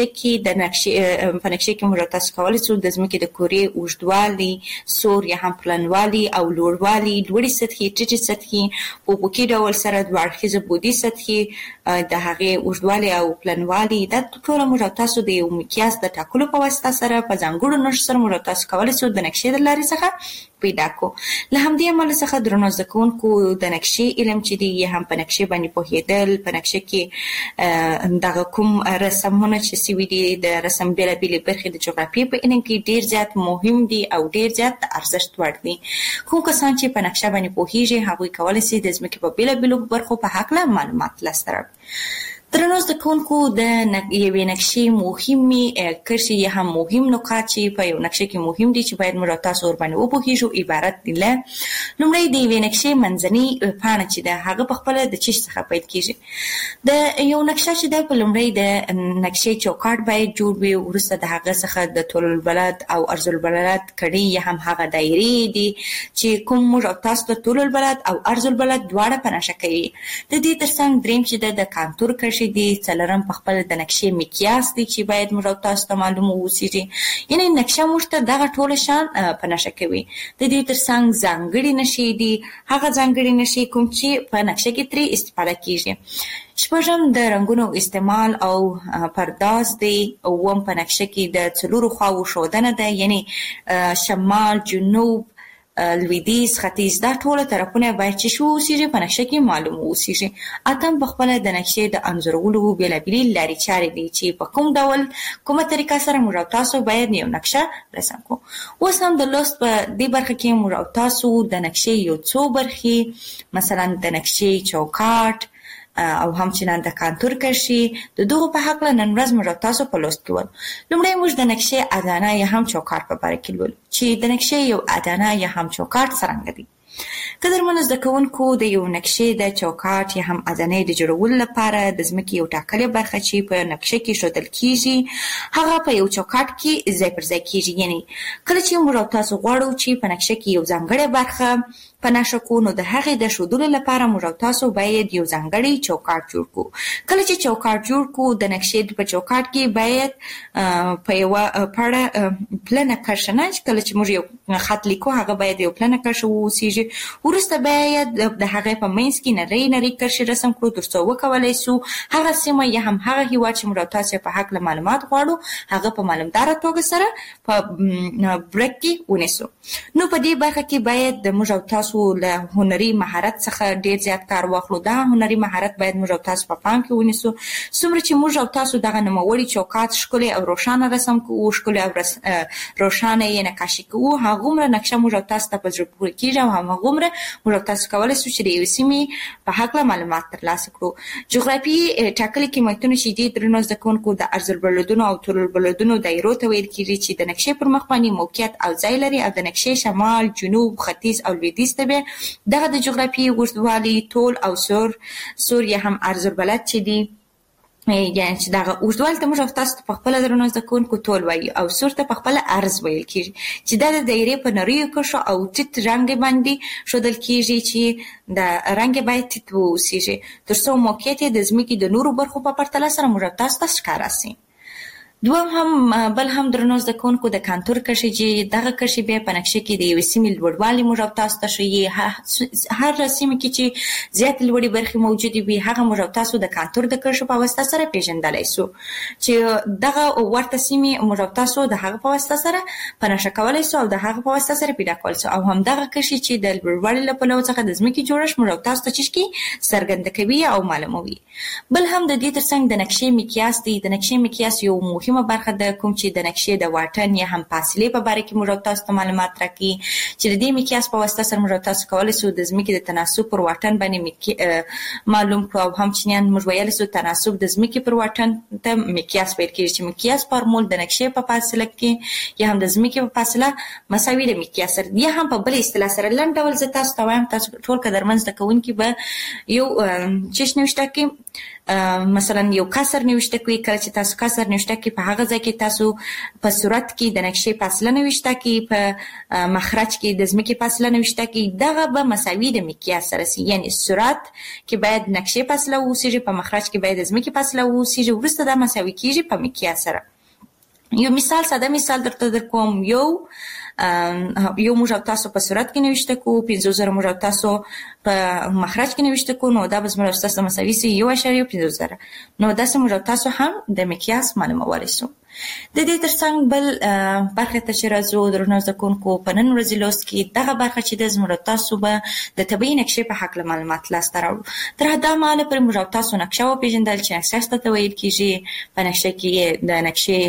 نقشه کې د نقشه په نقشه کې موږ تاسو کولای شو د ځمکې د کورې اوږدوالي، سور یا هم پلنوالي او لوړوالي، لوړې سطحې، ټیټې سطحې په افقي ډول سره دوه اړخیزه بودي سطحې د هغې اوږدوالي او پلنوالي دا ټول موږ تاسو د یو مقیاس د ټاکلو په واسطه سره په ځانګړو نښو سره موږ تاسو کولای شو د نقشې د لارې څخه پیدا کو. له همدې امله څخه درنو زده کوونکو د نقشې علم چې دی یې هم په نقشې باندې پوهېدل، په نقشه کې دغه کوم رسمونه چې سوي دي د رسم بېلابېلې برخې د جغرافیې په علم کې ډېر زیات مهم دي او ډېر زیات ارزښت وړ دي. کوم کسان چې په نقشه باندې پوهېږي هغوی کولی شي د ځمکې په بېلابېلو برخو په هکله معلومات لاسته راوړي. درنو زده کوونکو د یوې نقشې مهمې کرښې یا هم مهم نقاط چې په یو نقشه کې مهم دي چې باید موږ تاسو ورباندې وپوهېږو عبارت دي له لومړی د یوې نقشې منځنۍ پاڼه چې ده هغه په خپله د چیش څخه پیل کېږي. د یو نقشه چې ده په لومړی د نقشې چوکاټ باید جوړ وي، وروسته د هغه څخه د طول البلد او عرض البلد کړۍ یا هم هغه دایرې دي چې کوم موږ او تاسو د طول البلد او عرض البلد دواړه په نښه کوي. د دې ترڅنګ دریم چې ده د کانتور کرښې دي، څلورم په خپل د نقشې مقیاس دی چې باید موږ او تاسو ته معلوم واوسېږي. یعنې نقشه موږ ته دغه ټوله شیان په نښه کوي. د دې ترڅنګ ځانګړي نښې دي، هغه ځانګړي نښې کوم چې په نقشه کې ترې استفاده کېږي. شپږم د رنګونو استعمال او پرداز دی. اووم په نقشه کې د څلورو خواوو ښودنه ده، یعنې شمال، جنوب، لویدیځ، ختیځ، دا ټوله طرفونه باید چې شو اوسېږي په نقشه کې معلوم اوسېږي. اتم په خپله د نقشې د انځورولو بېلابېلې لارې چارې دي چې په کوم ډول کومه طریقه سره موږ او تاسو باید یو نقشه رسم کړو. اوس هم د لوست په دې برخه کې موږ او تاسو د نقشې یو څو برخې، مثلا د نقشې چوکاټ او همچنان د کانتور کرښې، د دغو په هکله نن ورځ موږ تاسو په لوست کې ول. لومړی موږ د نقشې ادانه یا هم چوکاټ په باره کې لولو چې د نقشې یو ادانه یا هم چوکاټ څرنګه دی. قدرمنو زده کوونکو، د یو نقشې د چوکاټ یا هم ادانې د جوړولو لپاره د ځمکې یو ټاکلې برخه چې په نقشه کې ښودل کېږي هغه په یو چوکاټ کې ځای پر ځای کېږي. یعنې کله چې موږ او تاسو غواړو چې په نقشه کې یو ځانګړې برخه په نښه کړو، نو د هغې د ښودلو لپاره موږ او تاسو باید یو ځانګړی چوکاټ جوړ کړو. کله چې چوکاټ جوړ کړو، د نقشې په چوکاټ کې باید په یوه پړه پلنه کرښه نه، کله چې موږ یو خط لیکو هغه باید یو پلنه کرښه واوسېږي. وروسته باید د هغې په منځ کې نرۍ نرۍ کرښې رسم کړو تر څو وکولی شو هغه سیمه یا هم هغه هېواد چې موږ او تاسو په هکله معلومات غواړو هغه په معلومداره توګه سره په برک کې ونیسو. نو په دې برخه کې باید د موږ او تاسو له هنري مهارت څخه ډېر زیات کار واخلو. دا هنري مهارت باید موږ او تاسو په پام کې ونیسو. څومره چې موږ او تاسو دغه نوموړي چوکاټ ښکلی او روښانه رسم کوو، ښکلی او روښانه یې نقاشي کوو، هغومره نقشه موږ او تاسو ته په زړه پورې کېږي او هماغومره موږ او تاسو کولی شو چې د یوې سیمې په هکله معلومات ترلاسه کړو. جغرافیې ټاکلي قیمتونه چې دي درنو زده کوونکو د عرض البلدونو او طول البلدونو دایرو ته ویل کېږي چې د نقشې پر مخ باندې موقعیت او ځای لري او د نقشې شمال، جنوب، ختیځ او لویدیځ ته دغه د جغرافیې اوږدوالی، طول او سور سور یا هم عرض البلد چې دي، یعنې چې دغه اوږدوالي ته موږ تاسو ته په خپله درنو زده کوونکو طول وایي او سور ته په خپله عرض ویل کېږي چې دا د دایرې په نریو کرښو او ټیټ رنګ باندې ښودل کېږي چې د رنګ باید ټیټ واوسېږي تر څو موقعیت یې د ځمکې د نورو برخو په پرتله سره موږ تاسو ته ښکاره شي. دوم هم بل هم درنو زده کوونکو د کانتور کرښې چې دغه کرښې بیا په نقشه کې د یوې سیمې لوړوالی موږ او تاسو ته ښیي. هر سیمه کې چې زیاتې لوړې برخې موجودې وي هغه موږ او تاسو د کانتور د کرښو په واسطه سره پېژندلی سو چې دغه ورته سیمې موږ او تاسو د هغه په واسطه سره په نښه کولی سو او د هغه په واسطه سره پیدا کولی سو او همدغه کرښې چې د لوړوالي له پلوه څخه د ځمکې جوړښت موږ او تاسو ته چشکي څرګنده کوي او معلوموي. بل هم د دې ترڅنګ د نقشې مقیاس دی. د نقشې مقیاس یو مهم برخه ده کوم چې د نقشې د واټن یا هم فاصلې په باره کې موږ تاسو ته معلومات راکړي چې د دې مقیاس په واسطه سره موږ تاسو کولی شو د ځمکې د تناسب پر واټن باندې معلوم کړو او همچنین موږ ویلی شو تناسب د ځمکې پر واټن ته مقیاس ویل کېږي چې مقیاس فارمول د نقشې په فاصله کې یا هم د ځمکې په فاصله مساوي د مقیاس سره یا هم په بل اصطلاح سره لنډ ډول زه تاسو ته وایم تاسو ټول قدرمن زده کوونکي به یو چشم نوشته کې مثلا یو کسر نوشته کوي، کله چې تاسو کسر نوشته کوي په هغه ځای کې تاسو په صورت کې د نقشې فاصله نوشته کوي، په مخرج کې د ځمکې فاصله نوشته کوي، دغه به مساوي د مقیاس سره سي. یعنی صورت کې باید نقشې فاصله ووسیږي، په مخرج کې باید د ځمکې فاصله ووسیږي، وروسته دا مساوي کیږي په مقیاس سره. یو مثال ساده مثال درته درکوم. یو یو موږ تاسو په صورت کې نوشته کوو، پنځه زره موږ تاسو په مخرج کې نوشته کوو، نو دا به زموږ تاسو مساوي سي یو اعشاریه پنځه زره. نو دا سم موږ تاسو هم د مقیاس معلومولی سو. د دې ترڅنګ بل برخه ته چې راځو درنو زده کوونکو، په نن ورځې لوست کې دغه برخه چې د زموږ تاسو به د طبیعي نقشې په حق معلومات لاسته راوړو. تر دا مهاله پر موږ تاسو نقشه وپېژندل چې نقشه ته ویل کیږي، په نقشه کې د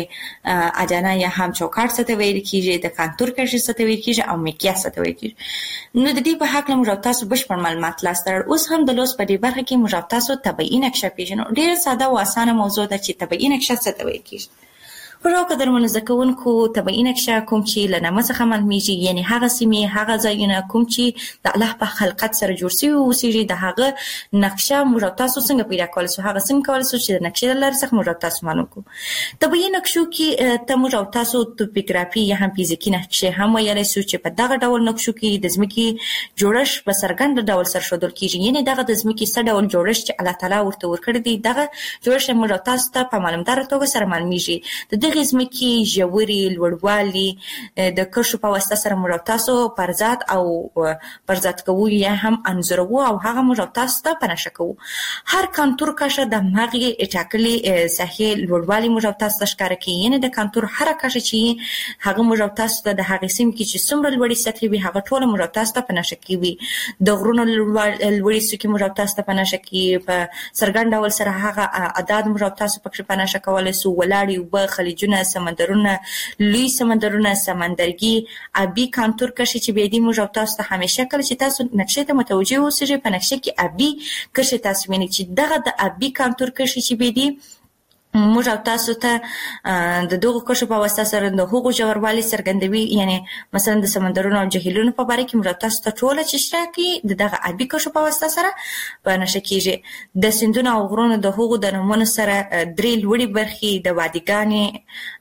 نقشې اډانه یا هم چوکاټ څه ته ویل کیږي، د کانتور کشي څه ته ویل کیږي او مقیاس ته ویل کیږي. نو د دې په حق موږ تاسو بشپړ معلومات لاسته راوړو. اوس هم د لوست په دې برخه کې موږ تاسو طبیعي نقشه پیژنو. ډېر ساده او اسانه موضوع ده چې طبیعي نقشه څه ته ویل کیږي. ورو قدرمن زده کوونکو، طبیعي نقشه کوم چې له نامه څخه معلومیږي، یعنی هغه سیمې هغه ځایونه کوم چې د الله په خلقت سره جوړ شوي اوسېږي، د هغه نقشه موږ تاسو څنګه پیدا کولی سو، هغه څنګه کولی سو چې د نقشې له لارې څخه موږ تاسو معلوم کړو. طبیعي نقشو کې ته موږ تاسو توپوګرافي یا هم فزیکي نقشې هم ویلی سو چې په دغه ډول نقشو کې د ځمکې جوړښت په څرګند ډول سرښودل کیږي. یعنی دغه د ځمکې څه ډول جوړښت چې الله تعالی ورته ورکړی دی، دغه جوړښت موږ تاسو ته په معلومداره توګه سره معلومیږي. د دغې ځمکې ژوري، لوړوالي د کرښو په واسطه سره موږ تاسو پرځات او پرځات کوو یا هم انځوروو او هغه موږ تاسو ته په نښه کوو. هر کانتور کشه د همغې ټاکلې ساحې لوړوالي موږ تاسو ته ښکاره کوي. یعنې د کانتور هره کشه چې هغه موږ تاسو ته د هغې سیمې کې چې څومره لوړې سطحې وي هغه ټوله موږ تاسو ته په نښه کوي. د غرونو لوړې څوکې موږ تاسو ته په نښه کوي. په څرګند ډول سره هغه اعداد موږ تاسو پکې په نښه کولی سو. ولاړې اوبه، خلیجونه، سمندرونه، لوی سمندرونه، سمندرګي، ابي کانتور کشي چې بیا دې موږ تاسو ته همیشه کله چې تاسو نقشې ته متوجه اوسئ په نقشې کې ابي کشي تاسو وینئ چې دغه د ابي کانتور کشي چې بیا دې موږ تاسو ته د دغو کشو په واسطه سره د هغو ژوروالي څرګندوي. یعنی مثلا د سمندرونو او جهیلونو په باره کې موږ تاسو ته ټوله چې شته کې د دغه ابي کشو په واسطه سره په نښه کیږي. د سیندونو او غرونو د هغو د نومونو سره درې لوړې برخې د وادیګانې،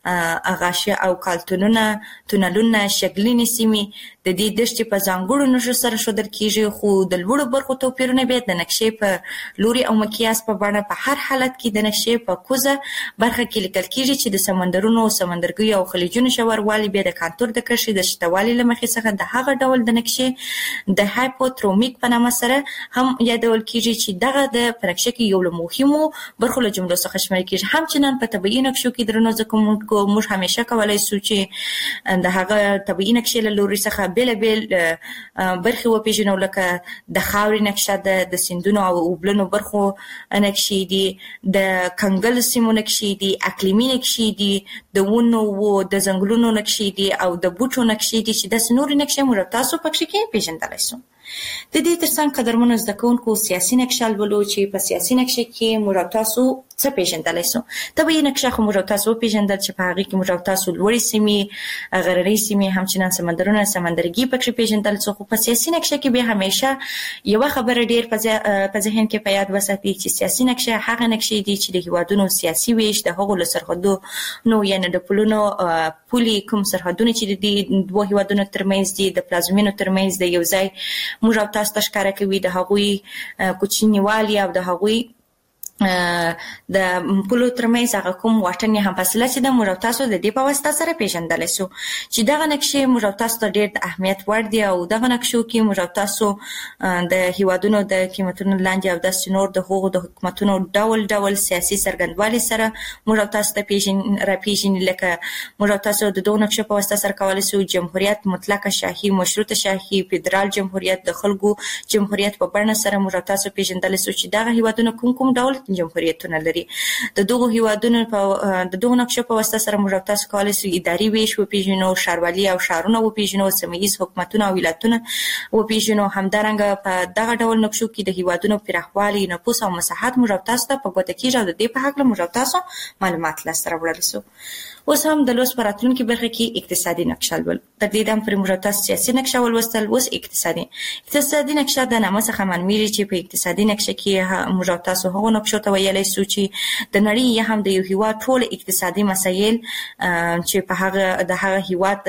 اغاشیه او کالتونونه، تونلونه، شګلینې سیمې د دې دښتې په ځانګړو نښو سره ښودل کیږي. خو د لوړو برخو توپیرونه بیا د نقشې په لوري او مقیاس په بڼه په هر حالت کې د نقشې په کوزه برخه کې لیکل کیږي چې د سمندرونو، سمندرګیو او خلیجونو ژوروالی بیا د کانتور د کرښې د شتوالي له مخې څخه د هغه ډول د نقشې د هایپوترومیک په نامه سره هم یادول کیږي چې دغه د نقشې کې یو له مهمو برخو له جملو څخه شمیرل کیږي. همچنان په طبیعي نقشو کې درنو زده کوونکو موږ همیشه کولی سو چې د هغه طبیعي نقشې له لوري څخه بېلابېل برخې وپېژنو، لکه د خاورې نقشه ده، د سیندونو او اوبلنو برخو نقشې دي، د کنګل سیمو نقشې دي، اقلیمي نقشې دي، د ونو و د ځنګلونو نقشې دي او د بوټو نقشې دي چې داسې نورې نقشې موږ تاسو پکې کې پېژندلی سو. د دې ترڅنګ قدرمنو زده کوونکو سیاسي نقشه لولو چې په سیاسي نقشه کې موږ تاسو څه پېژندلی سو. طبیعي نقشه خو موږ تاسو وپېژندل چې په هغې کې موږ تاسو لوړې سیمې، غرنۍ سیمې، همچنان سمندرونه، سمندرګي پکې پېژندل سو. خو په سیاسي نقشه کې بیا همیشه یوه خبره ډېر په ذهن کې په یاد وساتئ چې سیاسي نقشه هغه نقشې دي چې د هېوادونو سیاسي ویش، د هغو له سرحدونو یعنې د پلونو پولې کوم سرحدونه چې د دوو هېوادونو ترمنځ دي، د پلازمینو ترمنځ د یو ځای موږ تاسو ته ښکاره کوي، د هغوی کوچنیوالي او د هغوی د پولو ترمنځ هغه کوم واټن یا هم فاصله چې د موږ تاسو د دې په واسطه سره پېژندلی سو چې دغه نقشې موږ تاسو ته ډېر د اهمیت وړ دي او دغه نقشو کې موږ تاسو د هېوادونو د قیمتونو لاندې او داسې نور د هغو د حکومتونو ډول ډول سیاسي څرګندوالي سره موږ تاسو ته راپېژني. لکه موږ تاسو د دغو نقشو په واسطه سره کولی سو جمهوریت، مطلقه شاهي، مشروطه شاهي، فدرال جمهوریت، د خلکو جمهوریت په بڼه سره موږ تاسو پېژندلی سو چې دغه هېوادونه کوم کوم ډول جمهوریتونه لري. د دغو هېوادونو په د دغو نقشو په واسطه سره موږ تاسو کولی سو اداري ویش وپېژنو، ښاروالي او ښارونه وپېژنو، سیمه ییز حکومتونه او ولایتونه وپېژنو. همدارنګه په دغه ډول نقشو کې د هېوادونو پراخوالی، نفوس او مساحت موږ تاسو ته په ګوته کېږي او د دې په هکله موږ تاسو معلومات لاسته راوړلی سو. اوس هم د لوست په راتلونکي برخه کې اقتصادي نقشه لول. تر دې دم پرې موږ تاسو سیاسي نقشه ولوستل. اوس اقتصادي اقتصادي نقشه د نامه څخه معلومیږي چې په اقتصادي نقشه کې موږ تاسو هغو نقشو ته ویلای شو چې د نړۍ یا هم د یو هیواد ټول اقتصادي مسایل چې په هغه د هغه هیواد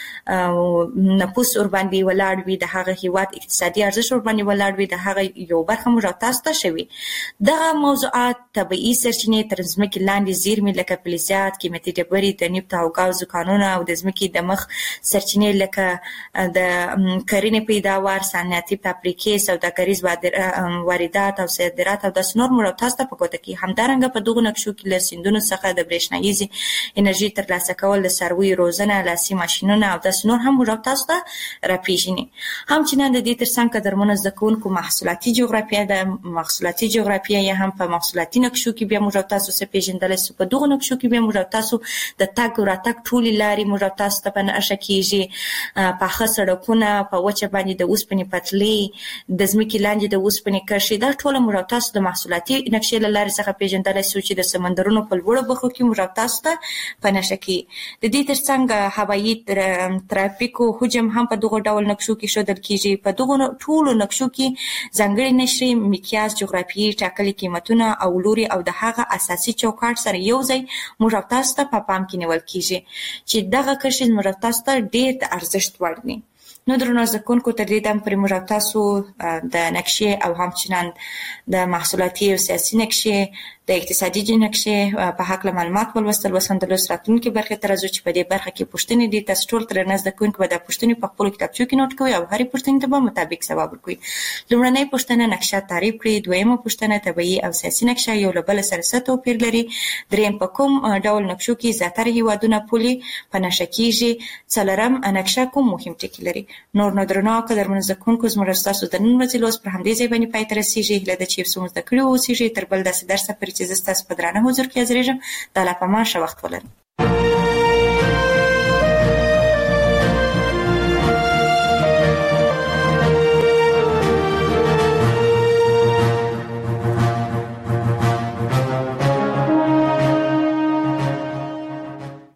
نفوس ور باندې ولاړ وي، د هغه هیواد اقتصادي ارزښت ور باندې ولاړ وي، د هغه یو برخه موږ تاسو ته شوي. دغه موضوعات طبيعي سرچینې تر ځمکې لاندې زیرمې لکه فلزات، قیمتي ډبرې، د نفت او غاز کانونه او د ځمکې د مخ سرچینې لکه د کرنې پیداوار، صنعتي فابریکې، سوداګریز واردات او صادرات او د نور مرتبط په کوټه کې. همدارنګه په دغه نقشو کې له سیندونو څخه د برېښنايي انرژي ترلاسه کول، د څارویو روزنه، لاسي ماشینونه او د نور هم مرتبط راپیژني. همچنان د دې ترڅنګ قدرمنو زده کوونکو محصولاتي جغرافیه د محصولاتي جغرافیه یا هم په محصولاتي نقشو کې بیا مرتبط څه پیژندل سو. په دغه نقشو کې بیا مرتبط د تګ او راتګ ټولې لارې مرتبط په نشه کېږي، په خاص سړکونه، په وچه باندې د اوسپنې پټلۍ، د ځمکې لاندې د اوسپنې کرښې، دا ټول مرتبط د محصولاتي نقشې له لارې څخه پیژندل سو چې د سمندرونو په لوړو برخو کې مرتبط په نشه کې. د دې ترڅنګ هوایي ترافیک او حجم هم په دغه ډول نقشو کې شودل کېږي. په دغه ټولو نقشو کې ځانګړي نشري مقیاس، جغرافیایي ټاکلي قیمتونه او لوري او د هغه اساسي چوکاټ سره یو ځای مرتبط په پام کې نیول کېږي چې دغه کرښې مرتبط ډېر د ارزښت وړ دي. نو درنو زده کوونکو تر دې دم پر مرتبطو د نقشې او همچنان د محصولاتي او سیاسي نقشې، د اقتصادي نقشې په حق له معلومات ولوستل وسندل راتلونکي برخه تر ازو چې په دې برخه کې پوښتنې دي. تاسو ټول تر نه زده کوونکو به د پوښتنې په خپل کتابچو کې نوٹ کوئ او هرې پوښتنې ته به مطابق ځواب ورکوئ. لومړنۍ پوښتنه نقشه تعریف کړئ، دویمه پوښتنه طبيعي او سیاسي نقشه یو له بل سره څه توپیر لري، دریم په کوم ډول نقشو کې زیاتره هیوادونه پولي په نشه کېږي، څلورم نقشه کوم مهم ټکي لري. نور نو درنو قدرمنو زده کوونکو زموږ تاسو د نن ورځې لوست پر همدې ځای باندې پای ته رسیږي. هیله ده چې څه زده کړو اوسېږي. تر بل داسې درس پرې چې زه ستاسو په درانه حضور کې حاضرېږم. د الله په امان ښه وخت ولرئ.